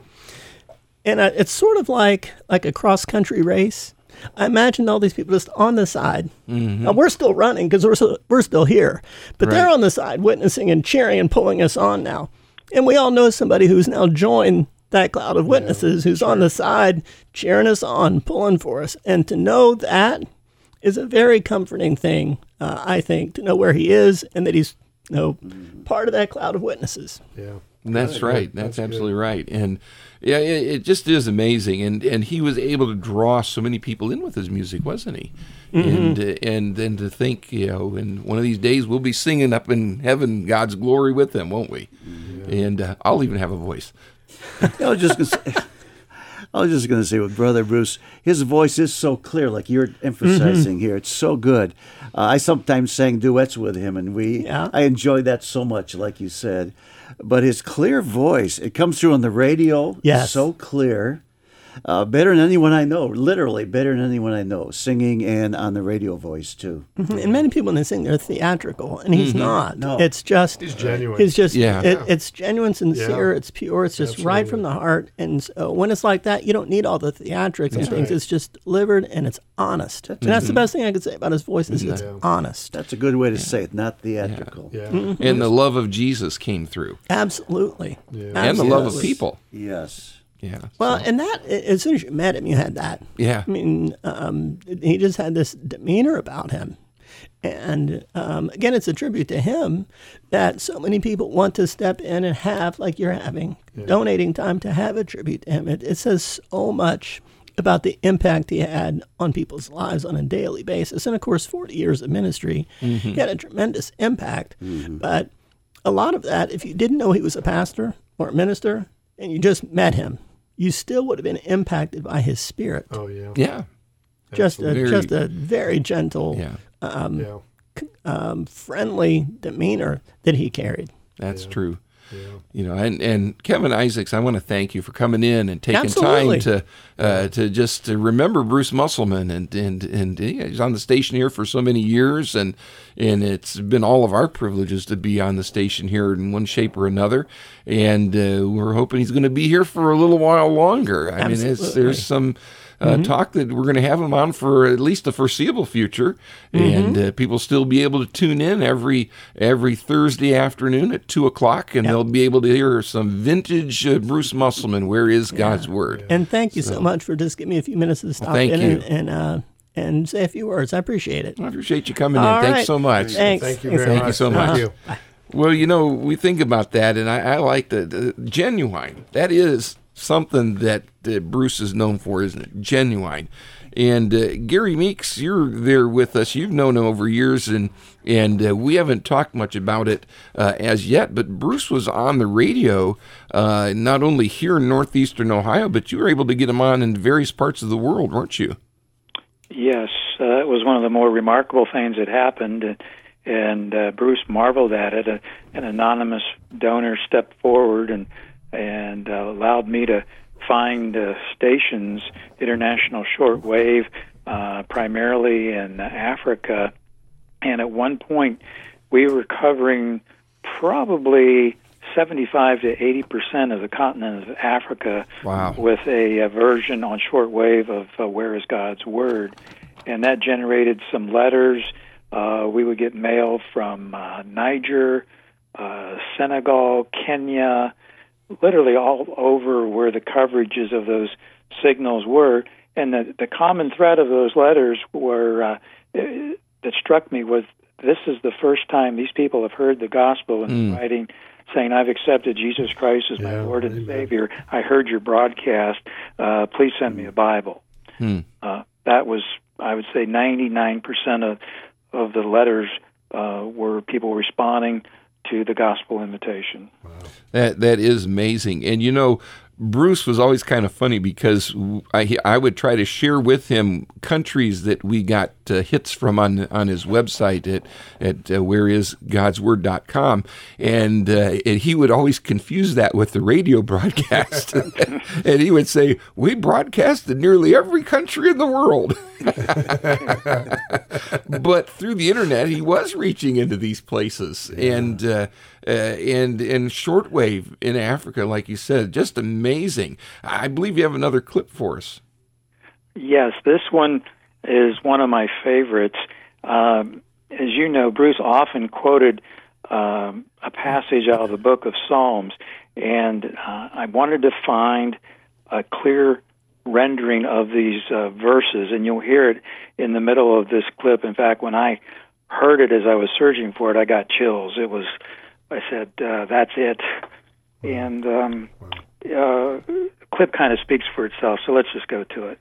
And uh, it's sort of like like a cross-country race. I imagine all these people just on the side. Mm-hmm. Now, we're still running because we're, so, we're still here. But right. they're on the side witnessing and cheering and pulling us on now. And we all know somebody who's now joined that cloud of witnesses, yeah, who's sure. on the side cheering us on, pulling for us. And to know that is a very comforting thing, uh, I think, to know where he is and that he's you know, part of that cloud of witnesses. Yeah. That's right. That's, That's absolutely good. right. And yeah, it, it just is amazing. And and he was able to draw so many people in with his music, wasn't he? Mm-hmm. And uh, and then to think, you know, in one of these days we'll be singing up in heaven God's glory with him, won't we? Yeah. And uh, I'll even have a voice. I was just gonna say, I was just going to say with Brother Bruce, his voice is so clear, like you're emphasizing mm-hmm. here. It's so good. Uh, I sometimes sang duets with him, and we yeah. I enjoyed that so much, like you said. But his clear voice, it comes through on the radio, yes. so clear. Uh, better than anyone I know, literally better than anyone I know, singing and on the radio voice too. Mm-hmm. And many people when they sing, they're theatrical, and he's mm-hmm. not. No. It's just he's genuine. He's just yeah. It, it's genuine, sincere. Yeah. It's pure. It's just Absolutely. right from the heart. And so when it's like that, you don't need all the theatrics and That's things. right. It's just delivered, and it's honest. That's, and that's mm-hmm. the best thing I could say about his voice is yeah. it's honest. That's a good way to yeah. say it, not theatrical. Yeah. Yeah. Mm-hmm. And the love of Jesus came through. Absolutely. Yeah. And Absolutely. the love of people. Yes. Yeah. Well, so. and that, as soon as you met him, you had that. Yeah. I mean, um, he just had this demeanor about him. And um, again, it's a tribute to him that so many people want to step in and have, like you're having, yeah. donating time to have a tribute to him. It, it says so much about the impact he had on people's lives on a daily basis. And of course, forty years of ministry, mm-hmm. he had a tremendous impact. Mm-hmm. But a lot of that, if you didn't know he was a pastor or a minister and you just met him, you still would have been impacted by his spirit. Oh, yeah. Yeah. Just a, Very, just a very gentle, yeah. Um, yeah. um, friendly demeanor that he carried. That's yeah. true. Yeah. You know, and, and Kevin Isaacs, I want to thank you for coming in and taking Absolutely. time to uh, to just to remember Bruce Musselman, and and and yeah, he's on the station here for so many years, and and it's been all of our privileges to be on the station here in one shape or another, and uh, we're hoping he's going to be here for a little while longer. I Absolutely. mean, it's, there's some. Uh, mm-hmm. Talk that we're going to have him on for at least the foreseeable future, mm-hmm. and uh, people still be able to tune in every every Thursday afternoon at two o'clock, and yep. they'll be able to hear some vintage uh, Bruce Musselman. Where is yeah. God's Word? Yeah. And thank you so, so much for just giving me a few minutes to stop well, thank in you. and and, uh, and say a few words. I appreciate it. I appreciate you coming All in. right. Thanks so much. Thanks. Thank you Thanks. very Thank much. you so much. Thank you. Bye. Well, you know, we think about that, and I, I like the, the genuine. That is something that uh, Bruce is known for, isn't it? Genuine. And uh, Gary Meeks, you're there with us. You've known him over years, and and uh, we haven't talked much about it uh, as yet. But Bruce was on the radio, uh, not only here in northeastern Ohio, but you were able to get him on in various parts of the world, weren't you? Yes, uh, it was one of the more remarkable things that happened, and, and uh, Bruce marveled at it. A, an anonymous donor stepped forward and and uh, allowed me to find uh, stations, international shortwave, uh, primarily in Africa. And at one point, we were covering probably seventy-five to eighty percent of the continent of Africa wow. with a, a version on shortwave of uh, Where is God's Word? And that generated some letters. Uh, we would get mail from uh, Niger, uh, Senegal, Kenya, literally all over where the coverages of those signals were. and the the common thread of those letters were uh, that struck me was this is the first time these people have heard the gospel in Mm. writing, saying, "I've accepted Jesus Christ as my Yeah, Lord and amen. Savior. I heard your broadcast. Uh, please send me a Bible." Mm. Uh, that was, I would say, ninety-nine percent of of the letters uh, were people responding to the gospel invitation. That that is amazing. And you know, Bruce was always kind of funny because I I would try to share with him countries that we got uh, hits from on on his website at at uh, where is gods word dot com, and, uh, and he would always confuse that with the radio broadcast, and he would say, "We broadcast in nearly every country in the world." But through the internet, he was reaching into these places, yeah. and uh, uh, and and shortwave in Africa, like you said, just amazing. I believe you have another clip for us. Yes, this one is one of my favorites. Um, as you know, Bruce often quoted um, a passage out of the book of Psalms, and uh, I wanted to find a clear rendering of these uh, verses, and you'll hear it in the middle of this clip. In fact, when I heard it as I was searching for it, I got chills. It was, I said, uh, that's it. And um, uh, the clip kind of speaks for itself, so let's just go to it.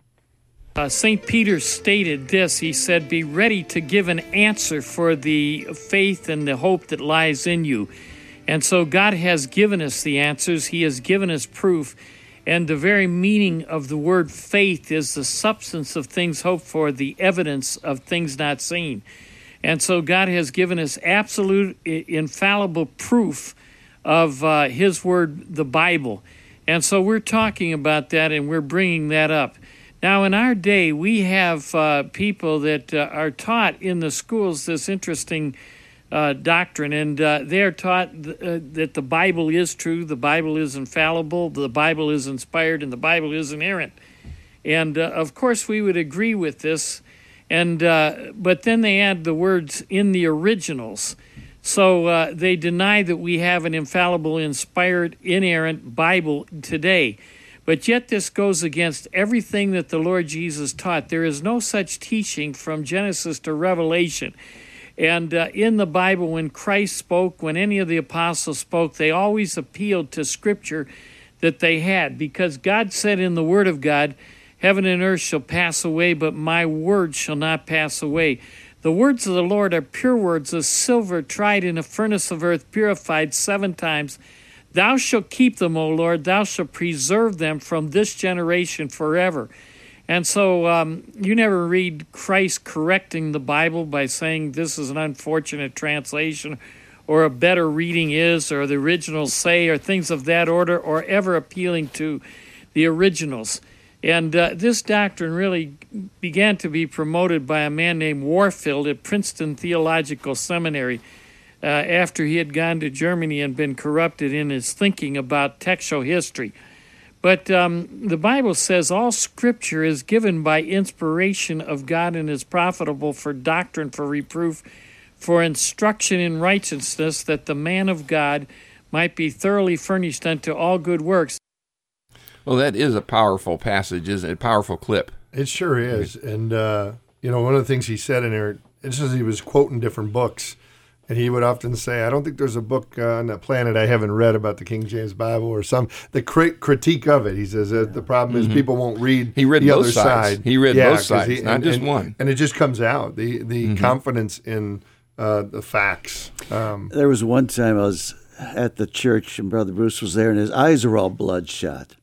Uh, Saint Peter stated this. He said, "Be ready to give an answer for the faith and the hope that lies in you." And so God has given us the answers. He has given us proof. And the very meaning of the word faith is the substance of things hoped for, the evidence of things not seen. And so God has given us absolute, infallible proof of uh, His word, the Bible. And so we're talking about that, and we're bringing that up. Now, in our day, we have uh, people that uh, are taught in the schools this interesting uh, doctrine, and uh, they're taught th- uh, that the Bible is true, the Bible is infallible, the Bible is inspired, and the Bible is inerrant. And, uh, of course, we would agree with this, and uh, but then they add the words "in the originals." So uh, they deny that we have an infallible, inspired, inerrant Bible today. But yet this goes against everything that the Lord Jesus taught. There is no such teaching from Genesis to Revelation. And uh, in the Bible, when Christ spoke, when any of the apostles spoke, they always appealed to Scripture that they had. Because God said in the Word of God, "Heaven and earth shall pass away, but my word shall not pass away." The words of the Lord are pure words, as silver tried in a furnace of earth, purified seven times. Thou shalt keep them, O Lord. Thou shalt preserve them from this generation forever. And so um, you never read Christ correcting the Bible by saying this is an unfortunate translation, or a better reading is, or the originals say, or things of that order, or ever appealing to the originals. And uh, this doctrine really began to be promoted by a man named Warfield at Princeton Theological Seminary uh, after he had gone to Germany and been corrupted in his thinking about textual history. But um, the Bible says all Scripture is given by inspiration of God and is profitable for doctrine, for reproof, for instruction in righteousness, that the man of God might be thoroughly furnished unto all good works. Well, that is a powerful passage, isn't it? A powerful clip. It sure is. And, uh, you know, one of the things he said in there, it says he was quoting different books. And he would often say, I don't think there's a book uh, on the planet I haven't read about the King James Bible, or some, the crit- critique of it. He says uh, the problem is mm-hmm. people won't read he read the both other sides. side. He read yeah, both sides, he, not and, just and, one. And it just comes out, the, the mm-hmm. confidence in uh, the facts. Um, there was one time I was at the church, and Brother Bruce was there, and his eyes were all bloodshot.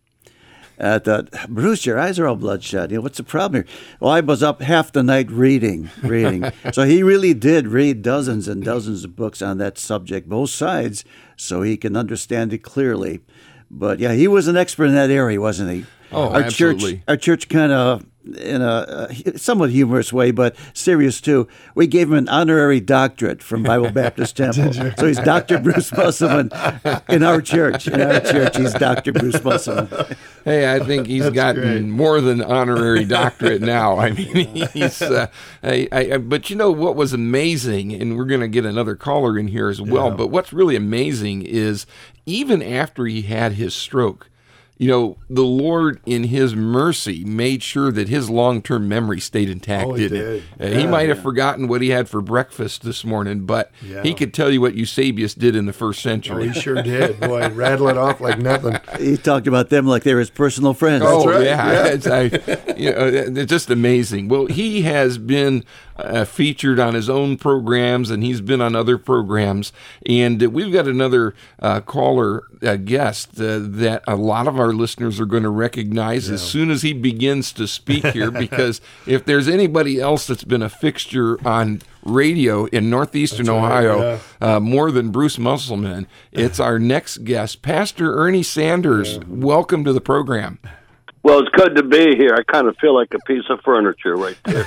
I thought, Bruce, your eyes are all bloodshot. You know, what's the problem here? Well, I was up half the night reading, reading. So he really did read dozens and dozens of books on that subject, both sides, so he can understand it clearly. But yeah, he was an expert in that area, wasn't he? Oh, our absolutely. Church, our church kind of, in a, a somewhat humorous way, but serious too, we gave him an honorary doctorate from Bible Baptist Temple. So he's Doctor Bruce Musselman in our church. In our church, he's Doctor Bruce Musselman. Hey, I think he's That's gotten great. more than honorary doctorate now. I mean, he's. Uh, I, I, but you know what was amazing, and we're going to get another caller in here as well. Yeah. But what's really amazing is even after he had his stroke, you know, the Lord in his mercy made sure that his long-term memory stayed intact, Oh, he didn't did. it? Uh, Yeah, he might have yeah. forgotten what he had for breakfast this morning, but Yeah. he could tell you what Eusebius did in the first Oh, century. he sure did. Boy, rattle it off like nothing. He talked about them like they were his personal friends. Oh, right, yeah. yeah. It's, I, you know, it's just amazing. Well, he has been uh, featured on his own programs, and he's been on other programs. And uh, we've got another uh, caller, uh, guest, uh, that a lot of our listeners are going to recognize as soon as he begins to speak here, because if there's anybody else that's been a fixture on radio in northeastern That's right, Ohio, uh, more than Bruce Musselman, it's our next guest, Pastor Ernie Sanders. Welcome to the program. Well, it's good to be here. I kind of feel like a piece of furniture right there.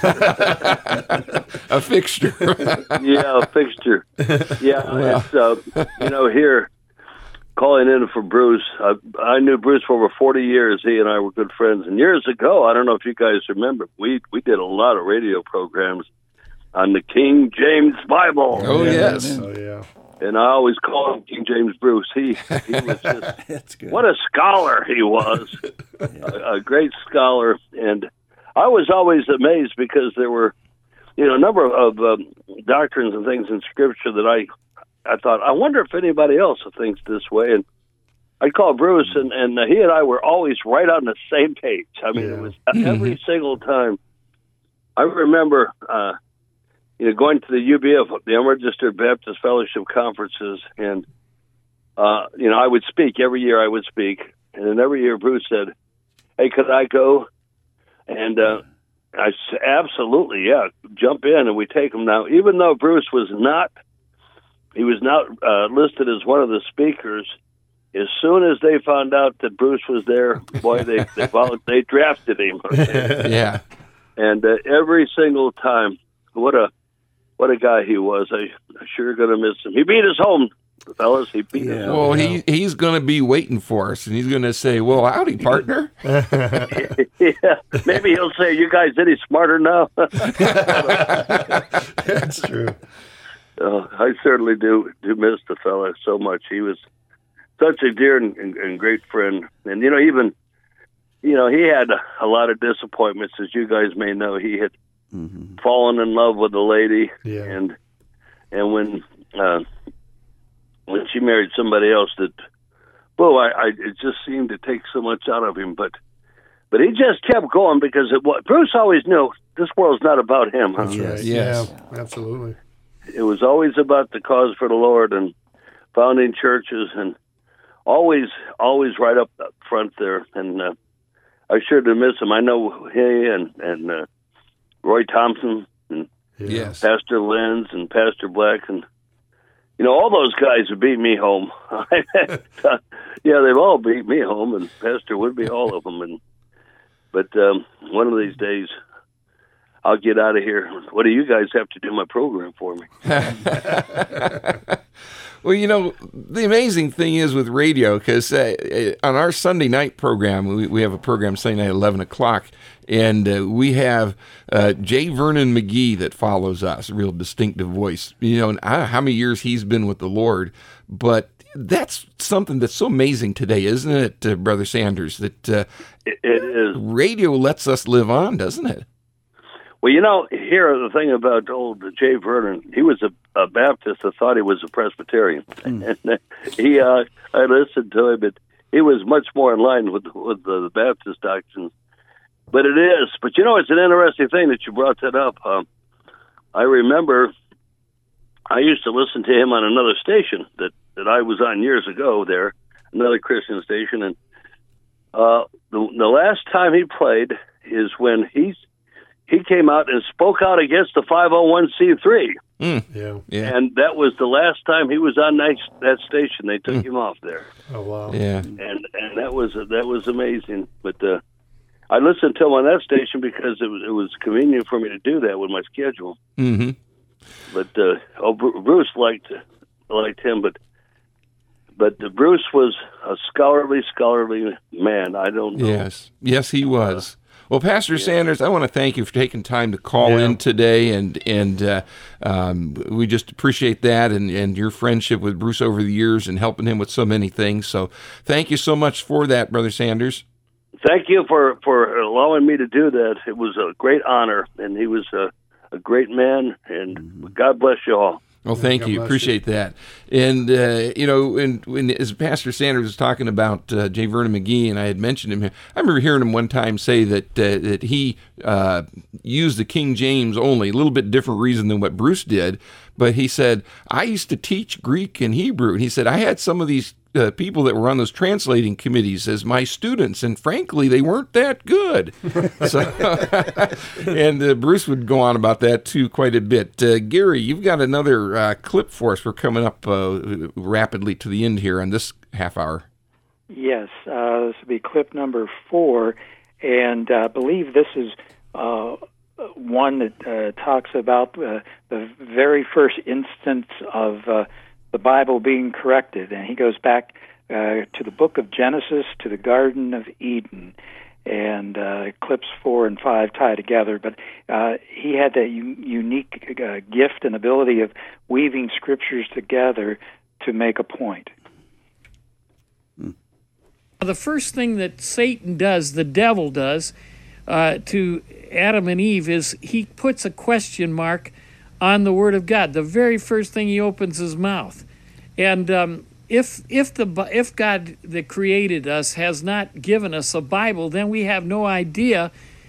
A fixture. Yeah, a fixture. Yeah, it's, uh, you know, here, calling in for Bruce. I, I knew Bruce for over forty years. He and I were good friends. And years ago, I don't know if you guys remember, we, we did a lot of radio programs on the King James Bible. Oh, yes. Oh, yeah. And I always call him King James Bruce. He, he was just, That's good. what a scholar he was, a, a great scholar. And I was always amazed because there were, you know, a number of um, doctrines and things in Scripture that I, I thought, I wonder if anybody else thinks this way. And I called Bruce, and, and uh, he and I were always right on the same page. I mean, Yeah. it was every single time. I remember, uh, you know, going to the U B F, the Unregistered Baptist Fellowship conferences, and, uh, you know, I would speak. Every year I would speak. And then every year Bruce said, hey, could I go? And uh, I said, absolutely, yeah, jump in, and we take him now. Even though Bruce was not, he was not uh, listed as one of the speakers, as soon as they found out that Bruce was there, boy, they they, followed, they drafted him. Yeah. And uh, every single time, what a what a guy he was. I, I'm sure going to miss him. He beat us home, fellas. He beat us Yeah. home. Well, he he's going to be waiting for us, and he's going to say, well, howdy, partner. Yeah, maybe he'll say, you guys any smarter now? That's true. Uh, I certainly do do miss the fella so much. He was such a dear and, and, and great friend. And, you know, even, you know, he had a, a lot of disappointments, as you guys may know. He had Mm-hmm. fallen in love with a lady, Yeah. and and when uh, when she married somebody else, that, boy, I, I, it just seemed to take so much out of him. But but he just kept going because it was, Bruce always knew this world's not about him. Huh? That's Yes. right. Yes. Yeah, absolutely. It was always about the cause for the Lord and founding churches, and always, always right up front there. And uh, I sure do miss him. I know he and, and uh, Roy Thompson and Yeah. Yes. Pastor Lenz and Pastor Black, and, you know, all those guys who beat me home. Yeah, they've all beat me home, and Pastor would be all of them. And But um, one of these days, I'll get out of here. What do you guys have to do my program for me? Well, you know, the amazing thing is with radio, because uh, on our Sunday night program, we, we have a program Sunday night at eleven o'clock, and uh, we have uh, J. Vernon McGee that follows us, a real distinctive voice. You know, and I don't know how many years he's been with the Lord, but that's something that's so amazing today, isn't it, uh, Brother Sanders, that uh, It, it is. radio lets us live on, doesn't it? Well, you know, here the thing about old Jay Vernon, he was a, a Baptist that thought he was a Presbyterian. And uh, he, uh, I listened to him, but he was much more in line with, with the, the Baptist doctrines. But it is. But, you know, it's an interesting thing that you brought that up. Um, I remember I used to listen to him on another station that, that I was on years ago there, another Christian station. And uh, the, the last time he played is when he's, he came out and spoke out against the five oh one c three. Mm. Yeah. Yeah. And that was the last time he was on that, that station. They took him off there. Oh, wow. Yeah. And and that was that was amazing. But uh, I listened to him on that station because it was it was convenient for me to do that with my schedule. Mm-hmm. But uh, oh, Bruce liked liked him, but but Bruce was a scholarly, scholarly man. I don't know. Yes. Yes, he was. Well, Pastor yeah. Sanders, I want to thank you for taking time to call yeah. in today, and and uh, um, we just appreciate that and, and your friendship with Bruce over the years and helping him with so many things. So thank you so much for that, Brother Sanders. Thank you for, for allowing me to do that. It was a great honor, and he was a, a great man, and God bless you all. Well, thank you. Appreciate you. that. And, uh, you know, when, when, as Pastor Sanders was talking about uh, J. Vernon McGee, and I had mentioned him, I remember hearing him one time say that uh, that he uh, used the King James only, a little bit different reason than what Bruce did. But he said, I used to teach Greek and Hebrew. And he said, I had some of these Uh, people that were on those translating committees as my students, and frankly, they weren't that good. so, and uh, Bruce would go on about that too quite a bit. Uh, Gary, you've got another uh, clip for us. We're coming up uh, rapidly to the end here on this half hour. Yes, uh, this will be clip number four, and uh, I believe this is uh, one that uh, talks about uh, the very first instance of uh, the Bible being corrected, and he goes back uh, to the book of Genesis, to the Garden of Eden, and uh, clips four and five tie together. But uh, he had that u- unique uh, gift and ability of weaving scriptures together to make a point. The first thing that Satan does, the devil does, uh, to Adam and Eve is he puts a question mark on the Word of God. The very first thing he opens his mouth. And um, if if the if God that created us has not given us a Bible, then we have no idea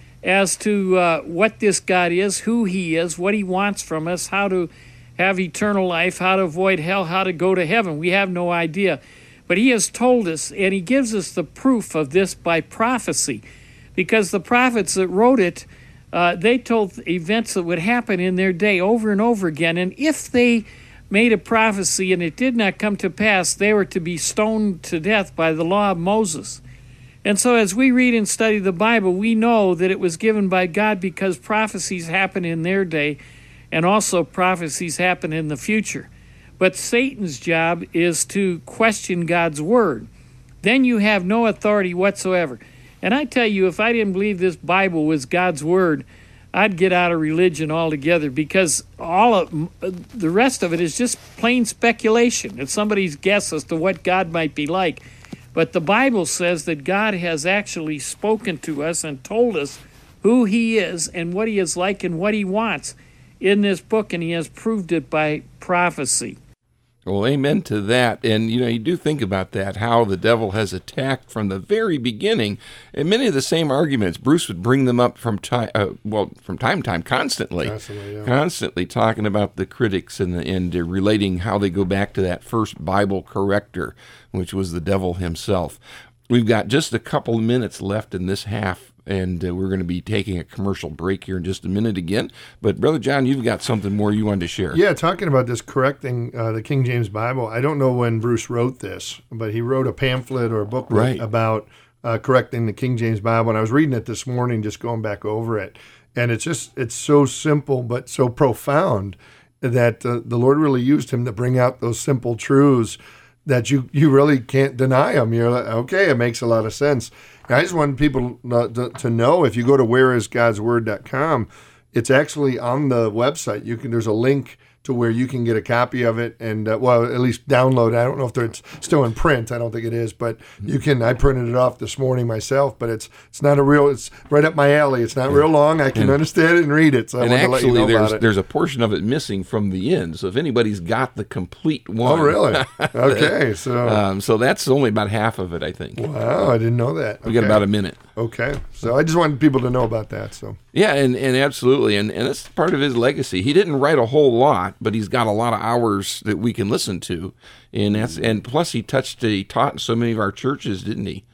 as to uh, what this God is, who he is, what he wants from us, how to have eternal life, how to avoid hell, how to go to heaven. We have no idea. But he has told us, and he gives us the proof of this by prophecy, because the prophets that wrote it, Uh, they told events that would happen in their day over and over again. And if they made a prophecy and it did not come to pass, they were to be stoned to death by the law of Moses. And so as we read and study the Bible, we know that it was given by God because prophecies happen in their day and also prophecies happen in the future. But Satan's job is to question God's word. Then you have no authority whatsoever. And I tell you, if I didn't believe this Bible was God's word, I'd get out of religion altogether, because all of the rest of it is just plain speculation. It's somebody's guess as to what God might be like. But the Bible says that God has actually spoken to us and told us who he is and what he is like and what he wants in this book, and he has proved it by prophecy. Well, amen to that. And, you know, you do think about that, how the devil has attacked from the very beginning. And many of the same arguments, Bruce would bring them up from time, uh, well, from time to time, constantly. Constantly, yeah. Constantly talking about the critics and, the, and uh, relating how they go back to that first Bible corrector, which was the devil himself. We've got just a couple of minutes left in this half, and uh, we're going to be taking a commercial break here in just a minute again. But, Brother John, you've got something more you wanted to share. Yeah, talking about this correcting uh, the King James Bible, I don't know when Bruce wrote this, but he wrote a pamphlet or a booklet right. about uh, correcting the King James Bible, and I was reading it this morning, just going back over it. And it's just, it's so simple but so profound that uh, the Lord really used him to bring out those simple truths that you, you really can't deny them. You're like, okay, it makes a lot of sense. And I just want people to, to know, if you go to where is gods word dot com, it's actually on the website. You can there's a link to where you can get a copy of it and, uh, well, at least download it. I don't know if it's still in print. I don't think it is, but you can. I printed it off this morning myself, but it's it's not a real, it's right up my alley. It's not real long. I can and, understand it and read it, so I and want actually, to let you know there's, about it. there's a portion of it missing from the end, so if anybody's got the complete one. Oh, really? Okay, so. um, so that's only about half of it, I think. Wow, I didn't know that. We okay. got about a minute. Okay, so I just wanted people to know about that. So yeah, and, and absolutely, and, and that's part of his legacy. He didn't write a whole lot, but he's got a lot of hours that we can listen to, and that's and plus he touched, he taught in so many of our churches, didn't he?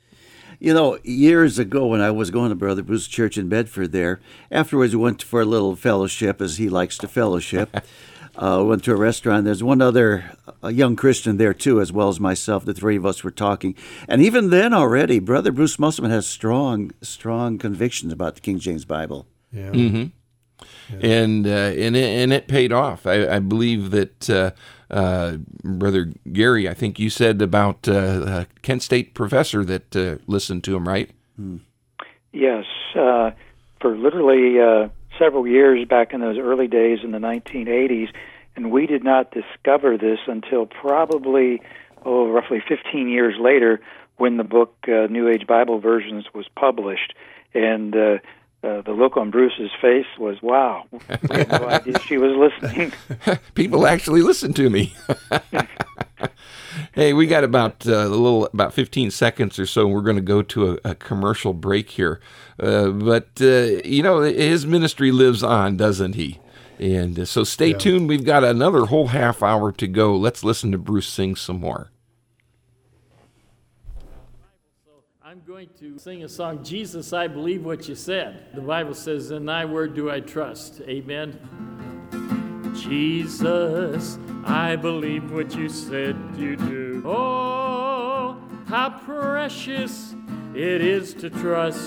You know, years ago when I was going to Brother Bruce's church in Bedford there, afterwards we went for a little fellowship, as he likes to fellowship. Uh, went to a restaurant. There's one other a young Christian there, too, as well as myself. The three of us were talking. And even then already, Brother Bruce Musselman has strong, strong convictions about the King James Bible. Yeah. Mm-hmm. Yeah. And, uh, and, it, and it paid off. I, I believe that uh, uh, Brother Gary, I think you said about uh, a Kent State professor that uh, listened to him, right? Hmm. Yes, uh, for literally uh, several years back in those early days in the nineteen eighties, and we did not discover this until probably, oh, roughly fifteen years later when the book uh, New Age Bible Versions was published. And uh, uh, the look on Bruce's face was, wow, we had no idea she was listening. People actually listen to me. Hey, we got about uh, a little, about fifteen seconds or so. We're going to go to a, a commercial break here. Uh, but, uh, you know, his ministry lives on, doesn't he? And uh, so stay yeah. tuned. We've got another whole half hour to go. Let's listen to Bruce sing some more. I'm going to sing a song, Jesus, I Believe What You Said. The Bible says, in thy word do I trust. Amen. Jesus, I believe what you said you do. Oh, how precious it is to trust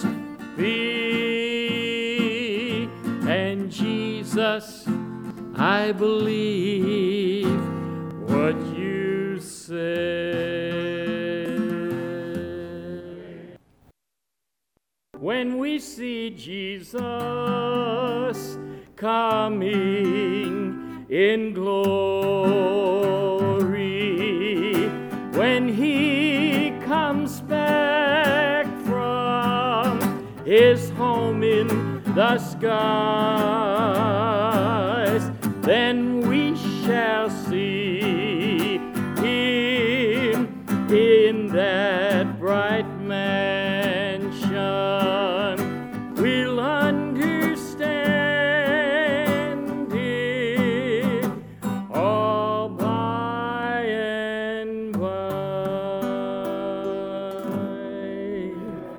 thee. And Jesus, I believe what you said. When we see Jesus coming in glory, when he comes back from his home in the skies, then we shall see him in that bright mansion. We'll understand it all by and by.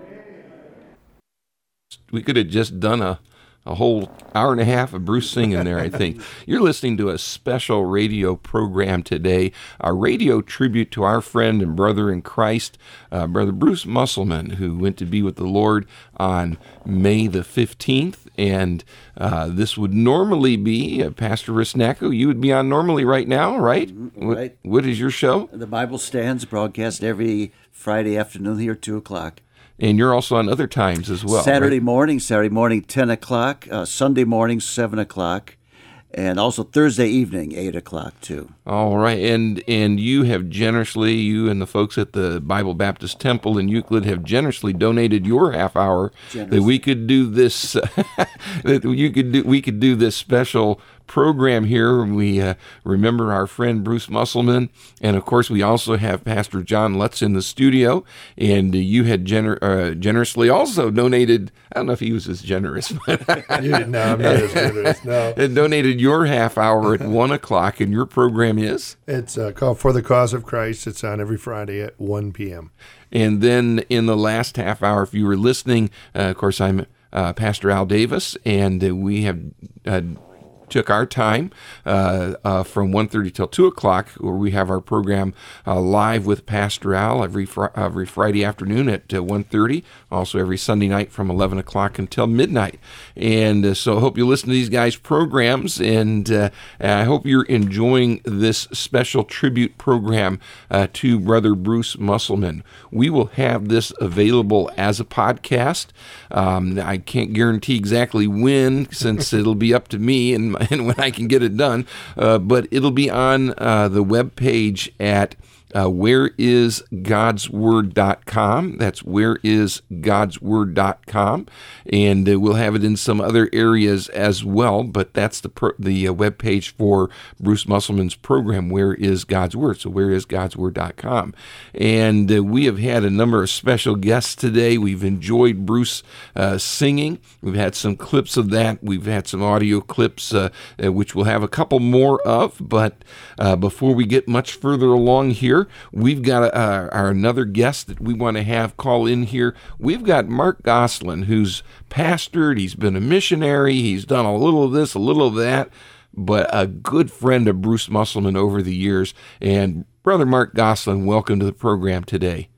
We could have just done a A whole hour and a half of Bruce singing there, I think. You're listening to a special radio program today, a radio tribute to our friend and brother in Christ, uh, Brother Bruce Musselman, who went to be with the Lord on May the fifteenth. And uh, this would normally be, uh, Pastor Risnacco, you would be on normally right now, right? Mm-hmm. Right. What, what is your show? The Bible Stands, broadcast every Friday afternoon here at two o'clock. And you're also on other times as well. Saturday right? morning, Saturday morning, ten o'clock. Uh, Sunday morning, seven o'clock. And also Thursday evening, eight o'clock, too. All right. And and you have generously, you and the folks at the Bible Baptist Temple in Euclid have generously donated your half hour Generous. that we could do this, that you could do, we could do this special program here. We uh, remember our friend Bruce Musselman, and of course we also have Pastor John Lutz in the studio, and uh, you had gener- uh, generously also donated, I don't know if he was as generous, but you, no, I'm not as generous, no. And donated your half hour at one o'clock, and your program is? It's uh, called For the Cause of Christ. It's on every Friday at one p.m. And then in the last half hour, if you were listening, uh, of course I'm uh, Pastor Al Davis, and uh, we have uh, took our time uh, uh, from one thirty till two o'clock, where we have our program uh, live with Pastor Al every fr- every Friday afternoon at uh, one thirty, also every Sunday night from eleven o'clock until midnight. And uh, so I hope you listen to these guys' programs, and uh, I hope you're enjoying this special tribute program uh, to Brother Bruce Musselman. We will have this available as a podcast. Um, I can't guarantee exactly when, since it'll be up to me and and when I can get it done, uh, but it'll be on uh, the webpage at uh, where is gods word dot com. That's where is gods word dot com, and uh, we'll have it in some other areas as well, but that's the pro- the uh, webpage for Bruce Musselman's program, Where is God's Word? So where is gods word dot com. And uh, we have had a number of special guests today. We've enjoyed Bruce uh, singing. We've had some clips of that. We've had some audio clips, uh, uh, which we'll have a couple more of, but uh, before we get much further along here, we've got uh, our another guest that we want to have call in here. We've got Mark Goslin, who's pastored. He's been a missionary. He's done a little of this, a little of that, but a good friend of Bruce Musselman over the years. And Brother Mark Goslin, welcome to the program today.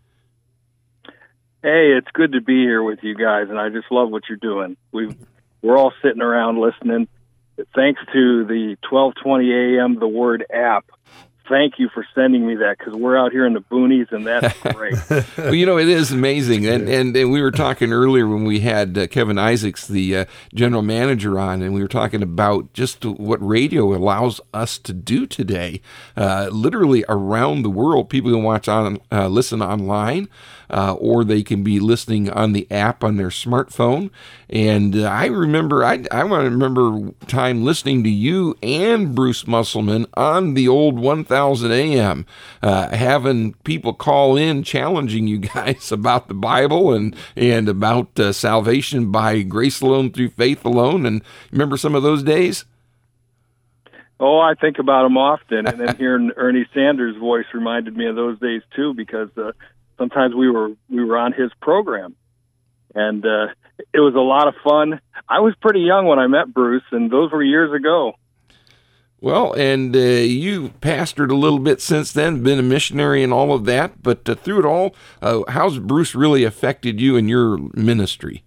Hey, it's good to be here with you guys, and I just love what you're doing. We've, we're all sitting around listening. Thanks to the twelve twenty a.m. The Word app thank you for sending me that, because we're out here in the boonies, and that's great. Well, you know, it is amazing. And, and, and we were talking earlier when we had uh, Kevin Isaacs, the uh, general manager, on, and we were talking about just what radio allows us to do today. Uh, literally around the world, people can watch on, uh, listen online, uh, or they can be listening on the app on their smartphone. And uh, I remember, I, I want to remember time listening to you and Bruce Musselman on the old one thousand A M, uh, having people call in challenging you guys about the Bible and, and about uh, salvation by grace alone through faith alone. And remember some of those days? Oh, I think about them often, and then hearing Ernie Sanders' voice reminded me of those days too, because uh, sometimes we were we were on his program, and uh, it was a lot of fun. I was pretty young when I met Bruce, and those were years ago. Well, and uh, you pastored a little bit since then, been a missionary and all of that, but uh, through it all, uh, how's Bruce really affected you in your ministry?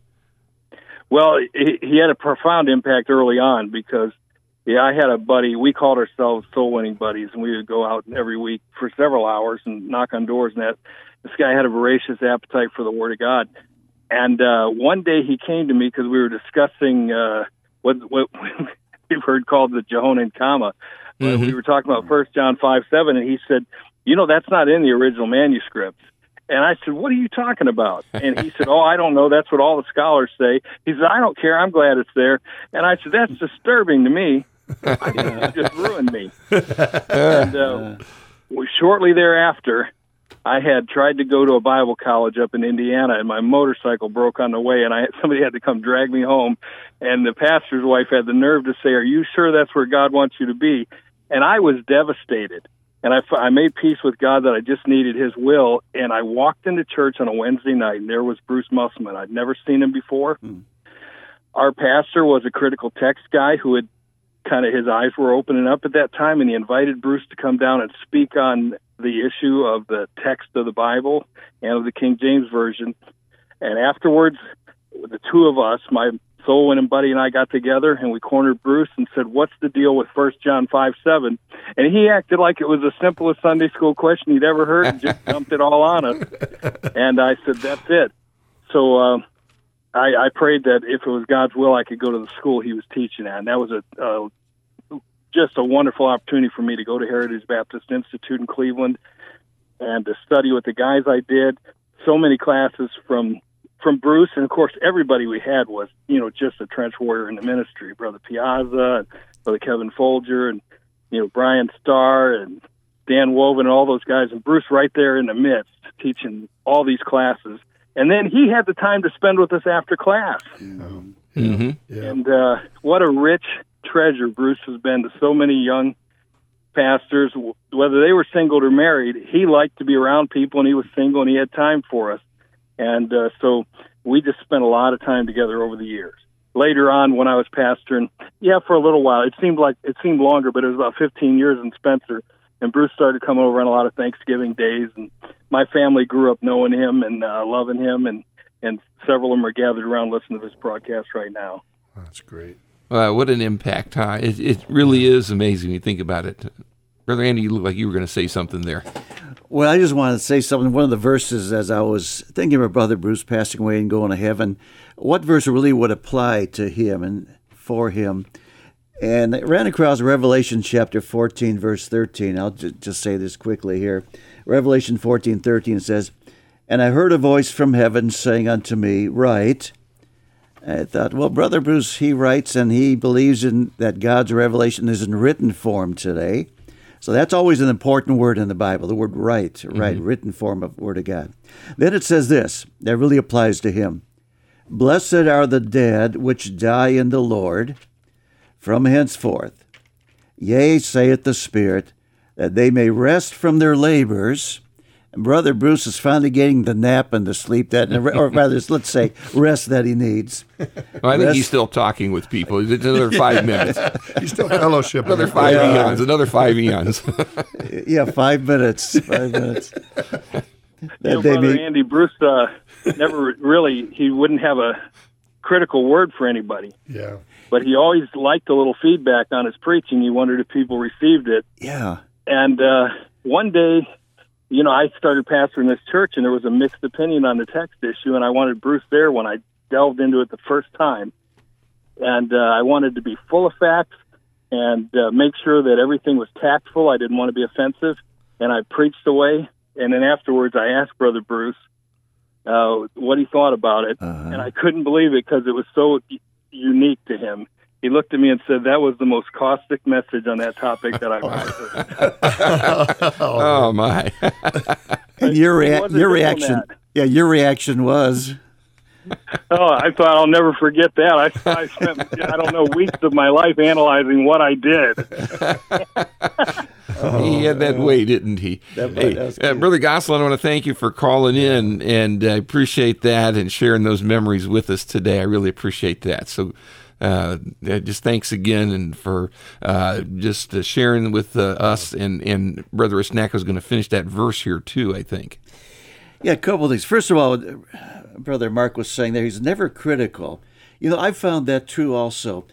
Well, he, he had a profound impact early on, because yeah, I had a buddy. We called ourselves Soul Winning Buddies, and we would go out every week for several hours and knock on doors. And that this guy had a voracious appetite for the Word of God. And uh, one day he came to me because we were discussing uh, what what we've heard called the Johannine Comma. Mm-hmm. Uh, we were talking about First John five seven, and he said, "You know, that's not in the original manuscript." And I said, "What are you talking about?" And he said, "Oh, I don't know. That's what all the scholars say." He said, "I don't care. I'm glad it's there." And I said, "That's disturbing to me. I think you just ruined me." And uh, shortly thereafter, I had tried to go to a Bible college up in Indiana, and my motorcycle broke on the way, and I somebody had to come drag me home. And the pastor's wife had the nerve to say, "Are you sure that's where God wants you to be?" And I was devastated. And I, I made peace with God that I just needed His will. And I walked into church on a Wednesday night, and there was Bruce Musselman. I'd never seen him before. Mm. Our pastor was a critical text guy who had kind of, his eyes were opening up at that time, and he invited Bruce to come down and speak on the issue of the text of the Bible and of the King James Version. And afterwards, the two of us, my soul winning buddy and I, got together, and we cornered Bruce and said, "What's the deal with First John five seven?" And he acted like it was the simplest Sunday school question he'd ever heard and just dumped it all on us. And I said, "That's it." So uh, I, I prayed that if it was God's will, I could go to the school he was teaching at. And that was a uh, just a wonderful opportunity for me to go to Heritage Baptist Institute in Cleveland and to study with the guys I did. So many classes from from Bruce, and of course everybody we had was, you know, just a trench warrior in the ministry. Brother Piazza, and Brother Kevin Folger, and, you know, Brian Starr and Dan Woven, and all those guys, and Bruce right there in the midst teaching all these classes. And then he had the time to spend with us after class. Mm-hmm. Yeah. And uh, what a rich treasure Bruce has been to so many young pastors, whether they were single or married. He liked to be around people, and he was single, and he had time for us. And uh, so we just spent a lot of time together over the years. Later on, when I was pastoring, yeah, for a little while, it seemed like it seemed longer, but it was about fifteen years in Spencer. And Bruce started coming over on a lot of Thanksgiving days, and my family grew up knowing him and uh, loving him, and, and several of them are gathered around listening to this broadcast right now. That's great. Uh, what an impact, huh? It, it really is amazing when you think about it. Brother Andy, you look like you were going to say something there. Well, I just wanted to say something. One of the verses, as I was thinking of my brother Bruce passing away and going to heaven, what verse really would apply to him and for him? And I ran across Revelation chapter fourteen, verse thirteen. I'll j- just say this quickly here. Revelation fourteen, thirteen says, "And I heard a voice from heaven saying unto me, Write." I thought, well, Brother Bruce, he writes and he believes in that God's revelation is in written form today. So that's always an important word in the Bible, the word write, mm-hmm. right, written form of Word of God. Then it says this, that really applies to him. "Blessed are the dead which die in the Lord from henceforth. Yea, saith the Spirit, that they may rest from their labors." And Brother Bruce is finally getting the nap and the sleep that, or rather, let's say, rest that he needs. Well, I think rest. He's still talking with people. It's another five minutes. He's still fellowship. Another five yeah. eons. Another five eons. yeah, five minutes. Five minutes. You know, Brother may... Andy, Bruce uh, never really, he wouldn't have a critical word for anybody. Yeah. But he always liked a little feedback on his preaching. He wondered if people received it. Yeah. and uh, one day, you know, I started pastoring this church, and there was a mixed opinion on the text issue, and I wanted Bruce there when I delved into it the first time. And uh, I wanted to be full of facts and uh, make sure that everything was tactful. I didn't want to be offensive, and I preached away. And then afterwards, I asked Brother Bruce uh, what he thought about it, uh-huh. and I couldn't believe it because it was so unique to him. He looked at me and said, "That was the most caustic message on that topic that I've heard." Oh, my. And your, rea- your reaction, yeah, your reaction was... Oh, I thought I'll never forget that. I, I spent, I don't know, weeks of my life analyzing what I did. Oh, he had that way, didn't he? That, hey, that uh, Brother Gosselin, I want to thank you for calling in, and I appreciate that and sharing those memories with us today. I really appreciate that. So uh, just thanks again and for uh, just uh, sharing with uh, us, and, and Brother Isnacco is going to finish that verse here too, I think. Yeah, a couple of things. First of all, Brother Mark was saying there, he's never critical. You know, I found that true also.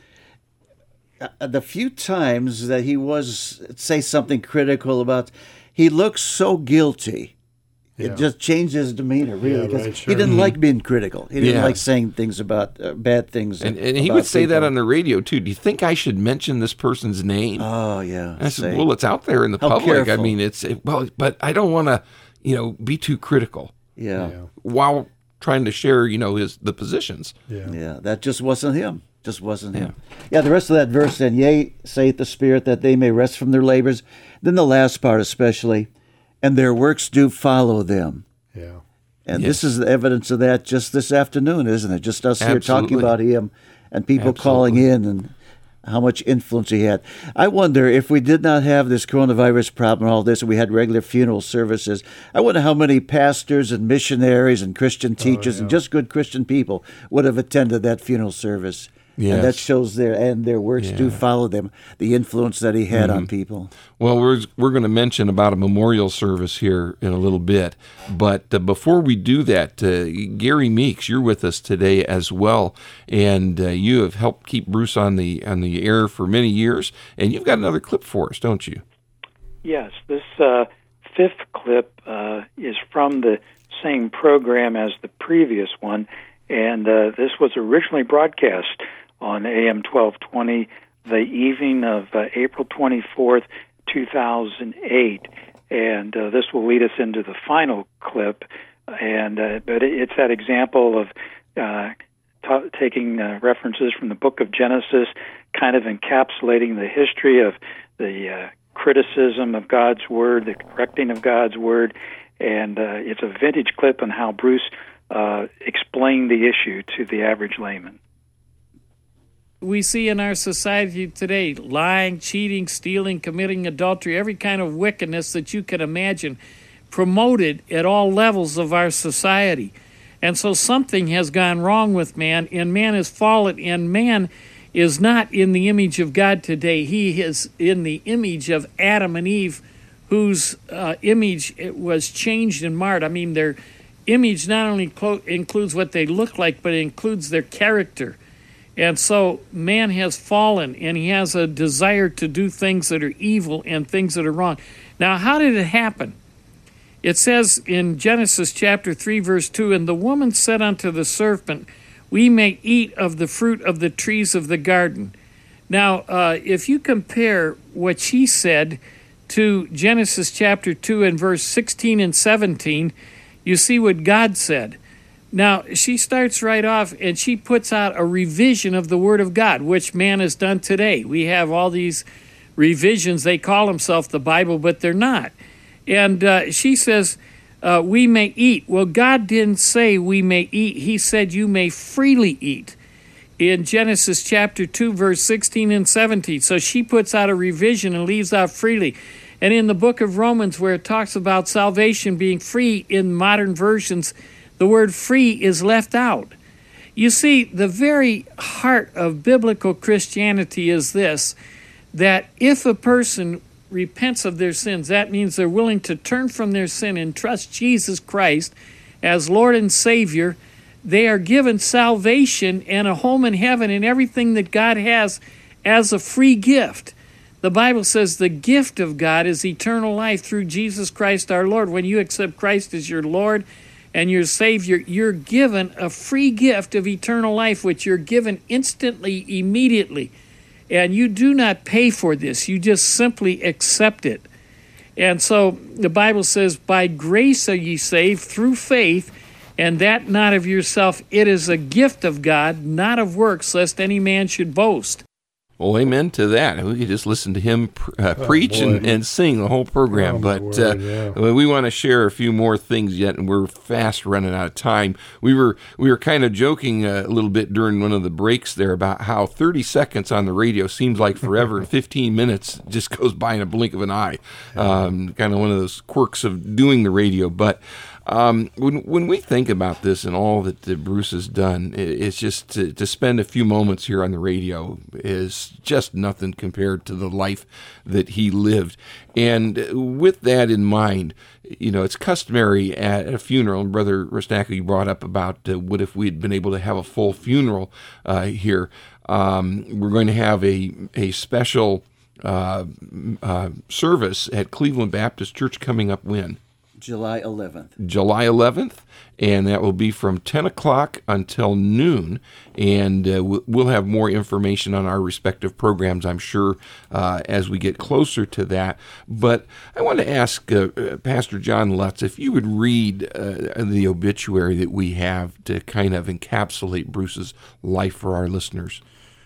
Uh, the few times that he was, say something critical about, he looks so guilty. Yeah. It just changed his demeanor, really. Yeah, right, sure. He didn't mm-hmm. like being critical. He didn't yeah. like saying things about, uh, bad things. And, and he would say people. that on the radio, too. Do you think I should mention this person's name? Oh, yeah. And I said, well, it's out there in the How public. careful. I mean, it's, it, well, but I don't want to, you know, be too critical. Yeah. yeah. While trying to share, you know, his the positions. Yeah. Yeah, that just wasn't him. Just wasn't him. Yeah, the rest of that verse then, yea, saith the Spirit, that they may rest from their labors. Then the last part especially, and their works do follow them. Yeah. And yes. this is the evidence of that just this afternoon, isn't it? Just us Absolutely. here talking about him and people Absolutely. calling in and how much influence he had. I wonder if we did not have this coronavirus problem and all this, and we had regular funeral services, I wonder how many pastors and missionaries and Christian teachers oh, yeah. and just good Christian people would have attended that funeral service. Yes. And that shows their and their works yeah. do follow them, the influence that he had mm-hmm. on people. Well, we're we're going to mention about a memorial service here in a little bit, but uh, before we do that, uh, Gary Meeks, you're with us today as well, and uh, you have helped keep Bruce on the on the air for many years, and you've got another clip for us, don't you? Yes, this uh, fifth clip uh, is from the same program as the previous one, and uh, this was originally broadcast on A M twelve twenty the evening of uh, April twenty-fourth, two thousand eight. And uh, this will lead us into the final clip. And uh, but it's that example of uh, t- taking uh, references from the book of Genesis, kind of encapsulating the history of the uh, criticism of God's Word, the correcting of God's Word. And uh, it's a vintage clip on how Bruce uh, explained the issue to the average layman. We see in our society today lying, cheating, stealing, committing adultery, every kind of wickedness that you can imagine promoted at all levels of our society. And so something has gone wrong with man, and man has fallen, and man is not in the image of God today. He is in the image of Adam and Eve, whose uh, image was changed and marred. I mean, their image not only clo- includes what they look like, but it includes their character. And so man has fallen, and he has a desire to do things that are evil and things that are wrong. Now, how did it happen? It says in Genesis chapter three, verse two, and the woman said unto the serpent, we may eat of the fruit of the trees of the garden. Now, uh, if you compare what she said to Genesis chapter two and verse sixteen and seventeen, you see what God said. Now, she starts right off and she puts out a revision of the Word of God, which man has done today. We have all these revisions. They call themselves the Bible, but they're not. And uh, she says, uh, we may eat. Well, God didn't say we may eat. He said you may freely eat in Genesis chapter two, verse sixteen and seventeen. So she puts out a revision and leaves out freely. And in the book of Romans, where it talks about salvation being free in modern versions, the word free is left out. You see, the very heart of biblical Christianity is this, that if a person repents of their sins, that means they're willing to turn from their sin and trust Jesus Christ as Lord and Savior. They are given salvation and a home in heaven and everything that God has as a free gift. The Bible says the gift of God is eternal life through Jesus Christ our Lord. When you accept Christ as your Lord and your Savior, you're given a free gift of eternal life, which you're given instantly, immediately. And you do not pay for this. You just simply accept it. And so the Bible says, by grace are ye saved through faith, and that not of yourself. It is a gift of God, not of works, lest any man should boast. Well, amen to that. We could just listen to him uh, Oh, preach and, boy. and sing the whole program. Oh, but my uh, word, yeah. we want to share a few more things yet, and we're fast running out of time. We were we were kind of joking a little bit during one of the breaks there about how thirty seconds on the radio seems like forever, and fifteen minutes just goes by in a blink of an eye. Um, kind of one of those quirks of doing the radio. But Um, when when we think about this and all that uh, Bruce has done, it, it's just to, to spend a few moments here on the radio is just nothing compared to the life that he lived. And with that in mind, you know, it's customary at a funeral, and Brother Rostacco, you brought up about uh, what if we had been able to have a full funeral uh, here. Um, we're going to have a, a special uh, uh, service at Cleveland Baptist Church coming up when? July eleventh. July eleventh, and that will be from ten o'clock until noon, and uh, we'll have more information on our respective programs, I'm sure, uh, as we get closer to that. But I want to ask uh, Pastor John Lutz if you would read uh, the obituary that we have to kind of encapsulate Bruce's life for our listeners.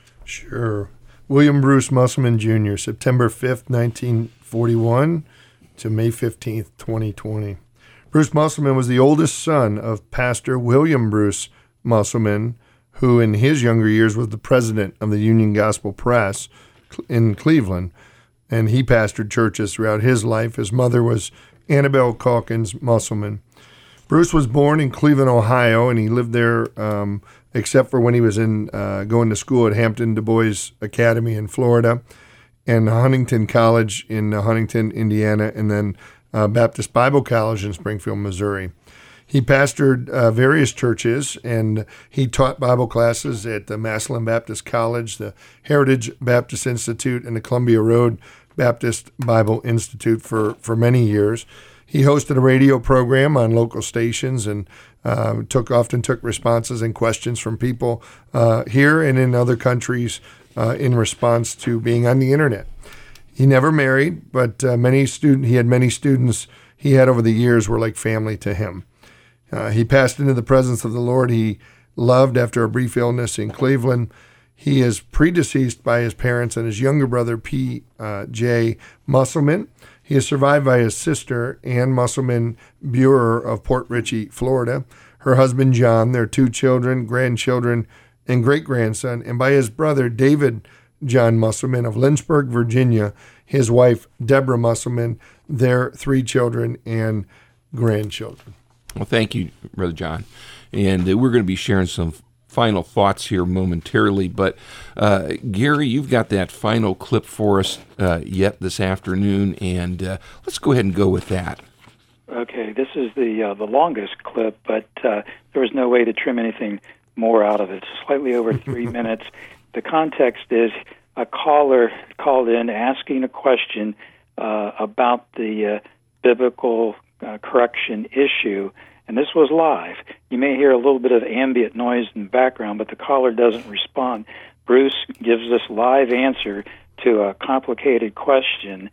Sure. William Bruce Musselman, Junior, September fifth, nineteen forty-one to May fifteenth, twenty twenty. Bruce Musselman was the oldest son of Pastor William Bruce Musselman, who in his younger years was the president of the Union Gospel Press in Cleveland, and he pastored churches throughout his life. His mother was Annabelle Calkins Musselman. Bruce was born in Cleveland, Ohio, and he lived there um, except for when he was in uh, going to school at Hampton Du Bois Academy in Florida, and Huntington College in uh, Huntington, Indiana, and then uh, Baptist Bible College in Springfield, Missouri. He pastored uh, various churches, and he taught Bible classes at the Massillon Baptist College, the Heritage Baptist Institute, and the Columbia Road Baptist Bible Institute for, for many years. He hosted a radio program on local stations and uh, took often took responses and questions from people uh, here and in other countries Uh, in response to being on the internet. He never married, but uh, many student he had many students he had over the years were like family to him. Uh, he passed into the presence of the Lord he loved after a brief illness in Cleveland. He is predeceased by his parents and his younger brother, P. Uh, J. Musselman. He is survived by his sister, Ann Musselman Buer of Port Richey, Florida, her husband, John, their two children, grandchildren, and great-grandson, and by his brother, David John Musselman of Lynchburg, Virginia, his wife, Deborah Musselman, their three children and grandchildren. Well, thank you, Brother John. And uh, we're going to be sharing some final thoughts here momentarily, but uh, Gary, you've got that final clip for us uh, yet this afternoon, and uh, let's go ahead and go with that. Okay, this is the uh, the longest clip, but uh, there was no way to trim anything more out of it. It's slightly over three minutes. The context is a caller called in asking a question uh, about the uh, biblical uh, correction issue, and this was live. You may hear a little bit of ambient noise in the background, but the caller doesn't respond. Bruce gives this live answer to a complicated question,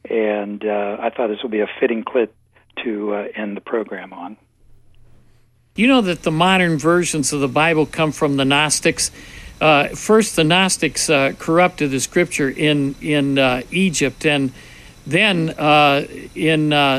and uh, I thought this would be a fitting clip to uh, end the program on. You know that the modern versions of the Bible come from the Gnostics. Uh, first, the Gnostics uh, corrupted the Scripture in in uh, Egypt, and then uh, in uh,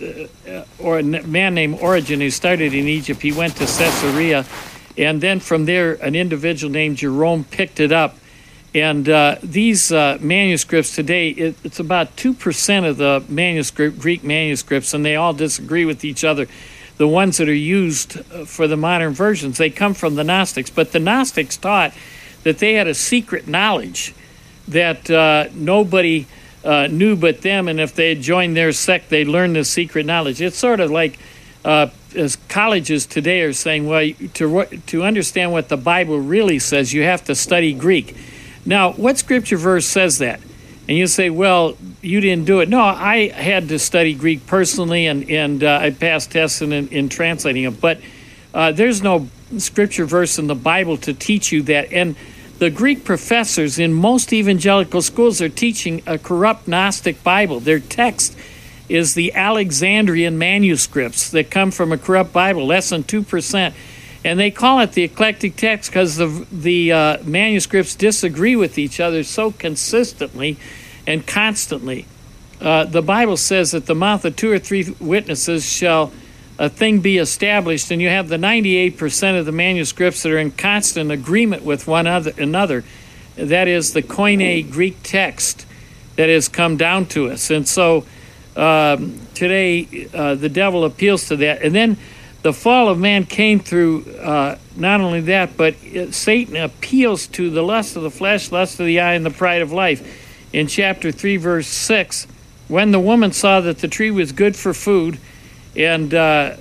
or a man named Origen, who started in Egypt, he went to Caesarea, and then from there, an individual named Jerome picked it up. And uh, these uh, manuscripts today, it, it's about two percent of the manuscript Greek manuscripts, and they all disagree with each other. The ones that are used for the modern versions, they come from the Gnostics. But the Gnostics taught that they had a secret knowledge that uh, nobody uh, knew but them, and if they had joined their sect, they'd learn the secret knowledge. It's sort of like uh, as colleges today are saying, well, to, to understand what the Bible really says, you have to study Greek. Now, what scripture verse says that? And you say, well, you didn't do it. No, I had to study Greek personally, and, and uh, I passed tests in, in, in translating it. But uh, there's no scripture verse in the Bible to teach you that. And the Greek professors in most evangelical schools are teaching a corrupt Gnostic Bible. Their text is the Alexandrian manuscripts that come from a corrupt Bible, less than two percent. And they call it the eclectic text because the, the uh, manuscripts disagree with each other so consistently and constantly. Uh, the Bible says that the mouth of two or three witnesses shall a thing be established, and you have the ninety-eight percent of the manuscripts that are in constant agreement with one other, another. That is the Koine Greek text that has come down to us. And so um, today uh, the devil appeals to that. And then the fall of man came through uh, not only that, but it, Satan appeals to the lust of the flesh, lust of the eye, and the pride of life. In chapter three, verse six, when the woman saw that the tree was good for food, and uh,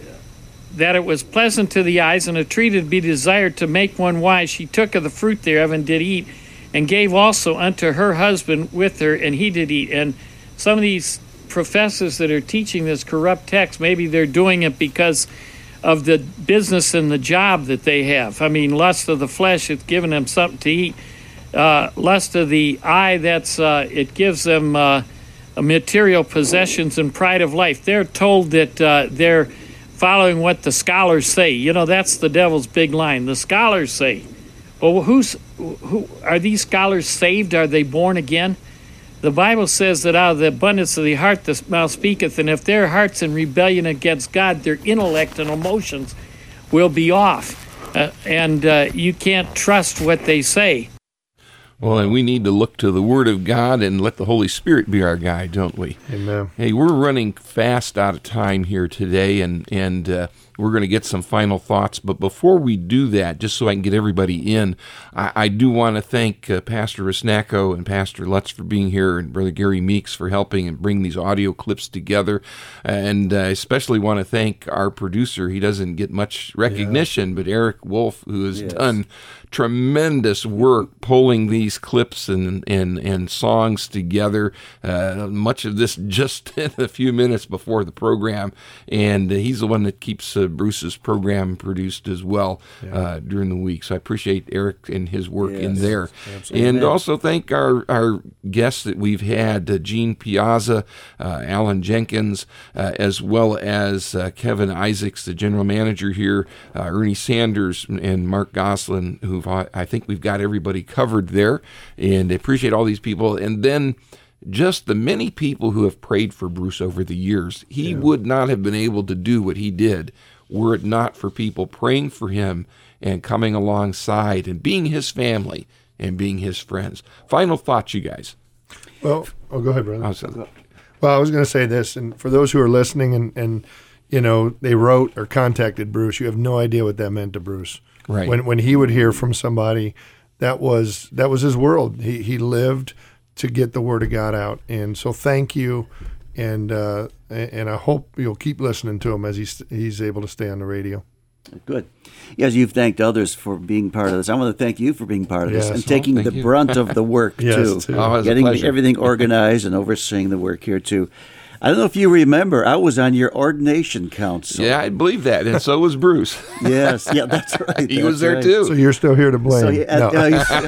that it was pleasant to the eyes, and a tree to be desired to make one wise, she took of the fruit thereof and did eat, and gave also unto her husband with her, and he did eat. And some of these professors that are teaching this corrupt text, maybe they're doing it because of the business and the job that they have. I mean, lust of the flesh, it's giving them something to eat. Uh, lust of the eye, that's uh, it gives them uh, material possessions, and pride of life. They're told that uh, they're following what the scholars say. You know, that's the devil's big line. The scholars say. Well, who's who are these scholars saved? Are they born again? The Bible says that out of the abundance of the heart the mouth speaketh, and if their heart's in rebellion against God, their intellect and emotions will be off, uh, and uh, you can't trust what they say. Well, and we need to look to the Word of God and let the Holy Spirit be our guide, don't we? Amen. Hey, we're running fast out of time here today, and, and uh, we're going to get some final thoughts. But before we do that, just so I can get everybody in, I, I do want to thank uh, Pastor Rusnacko and Pastor Lutz for being here, and Brother Gary Meeks for helping and bring these audio clips together. And I uh, especially want to thank our producer. He doesn't get much recognition, yeah. but Eric Wolf, who has yes. done tremendous work pulling these clips and and, and songs together. Uh, much of this just in a few minutes before the program, and uh, he's the one that keeps uh, Bruce's program produced as well yeah. uh, during the week. So I appreciate Eric and his work yes. in there. Absolutely. And also thank our, our guests that we've had, uh, Gene Piazza, uh, Alan Jenkins, uh, as well as uh, Kevin Isaacs, the general manager here, uh, Ernie Sanders, and Mark Goslin, who I think we've got everybody covered there, and I appreciate all these people. And then just the many people who have prayed for Bruce over the years. He yeah. would not have been able to do what he did were it not for people praying for him and coming alongside and being his family and being his friends. Final thoughts, you guys. Well, oh, go ahead, brother. Also, well, I was going to say this, and for those who are listening and, and, you know, they wrote or contacted Bruce, you have no idea what that meant to Bruce. Right. When when he would hear from somebody, that was that was his world. He he lived to get the word of God out, and so thank you, and uh, and I hope you'll keep listening to him as he's he's able to stay on the radio. Good. Yes, you've thanked others for being part of this. I want to thank you for being part of yes. this and taking oh, the you. brunt of the work yes, too, too. Oh, getting everything organized and overseeing the work here too. I don't know if you remember, I was on your ordination council. Yeah, I believe that, and so was Bruce. Yes, yeah, that's right. he that's was there right. too. So you're still here to blame. So, yeah, no.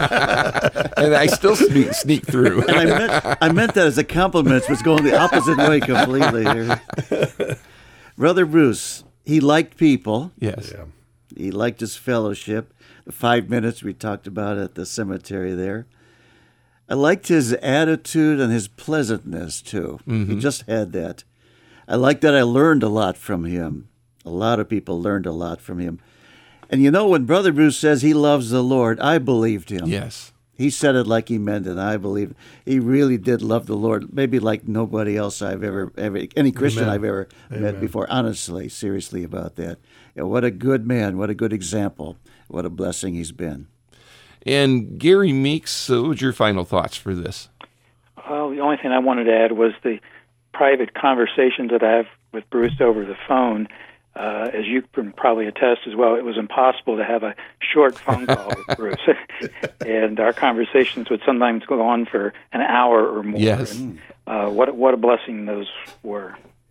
uh, and I still sneak, sneak through. and I meant, I meant that as a compliment. It was going the opposite way completely here. Brother Bruce, he liked people. Yes. Yeah. He liked his fellowship. The five minutes we talked about at the cemetery there. I liked his attitude and his pleasantness, too. Mm-hmm. He just had that. I liked that I learned a lot from him. A lot of people learned a lot from him. And you know, when Brother Bruce says he loves the Lord, I believed him. Yes. He said it like he meant it. I believe he really did love the Lord, maybe like nobody else I've ever, ever any Christian Amen. I've ever Amen. met before. Honestly, seriously about that. Yeah, what a good man. What a good example. What a blessing he's been. And Gary Meeks, uh, what was your final thoughts for this? Well, the only thing I wanted to add was the private conversations that I have with Bruce over the phone. Uh, as you can probably attest as well, it was impossible to have a short phone call with Bruce. And our conversations would sometimes go on for an hour or more. Yes. And, uh, what, what a blessing those were.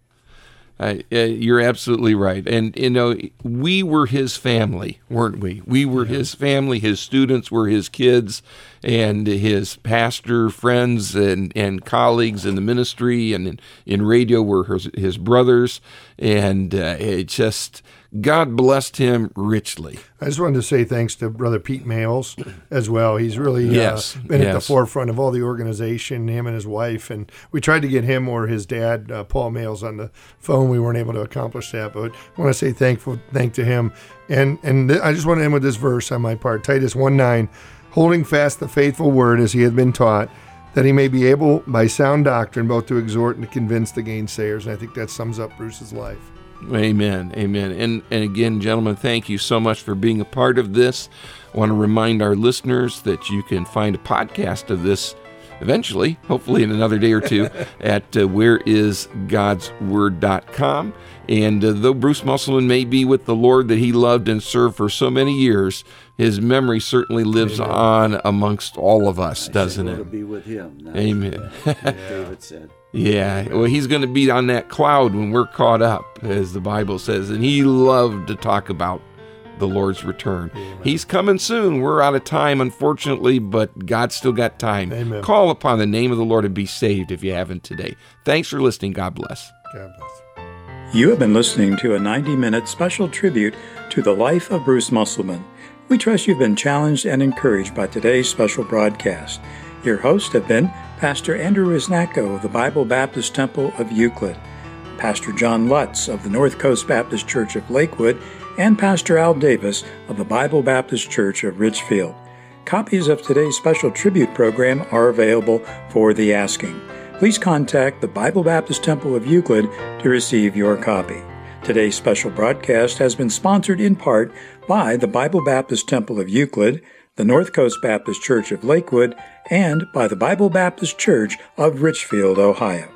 Uh, uh, you're absolutely right. And, you know, we were his family, weren't we? We were his family. His students were his kids, and his pastor friends and, and colleagues in the ministry and in, in radio were his, his brothers. And uh, it just, God blessed him richly. I just wanted to say thanks to Brother Pete Males as well. He's really yes, uh, been yes. at the forefront of all the organization, him and his wife. And we tried to get him or his dad, uh, Paul Males, on the phone. We weren't able to accomplish that. But I want to say thankful, thank to him. And, and th- I just want to end with this verse on my part, Titus one nine, holding fast the faithful word as he had been taught, that he may be able by sound doctrine both to exhort and to convince the gainsayers. And I think that sums up Bruce's life. Amen, amen. And, and again, gentlemen, thank you so much for being a part of this. I want to remind our listeners that you can find a podcast of this eventually, hopefully in another day or two, at uh, where is gods word dot com. And uh, though Bruce Musselman may be with the Lord that he loved and served for so many years, his memory certainly lives Amen. On amongst all of us, I doesn't it? it? Be with him. Amen. David said. Yeah, well, he's going to be on that cloud when we're caught up, as the Bible says, and he loved to talk about the Lord's return. Amen. He's coming soon. We're out of time, unfortunately, but God's still got time. Amen. Call upon the name of the Lord and be saved if you haven't today. Thanks for listening. God bless. God bless. You have been listening to a ninety-minute special tribute to the life of Bruce Musselman. We trust you've been challenged and encouraged by today's special broadcast. Your hosts have been Pastor Andrew Wisnacko of the Bible Baptist Temple of Euclid, Pastor John Lutz of the North Coast Baptist Church of Lakewood, and Pastor Al Davis of the Bible Baptist Church of Richfield. Copies of today's special tribute program are available for the asking. Please contact the Bible Baptist Temple of Euclid to receive your copy. Today's special broadcast has been sponsored in part by the Bible Baptist Temple of Euclid, the North Coast Baptist Church of Lakewood, and by the Bible Baptist Church of Richfield, Ohio.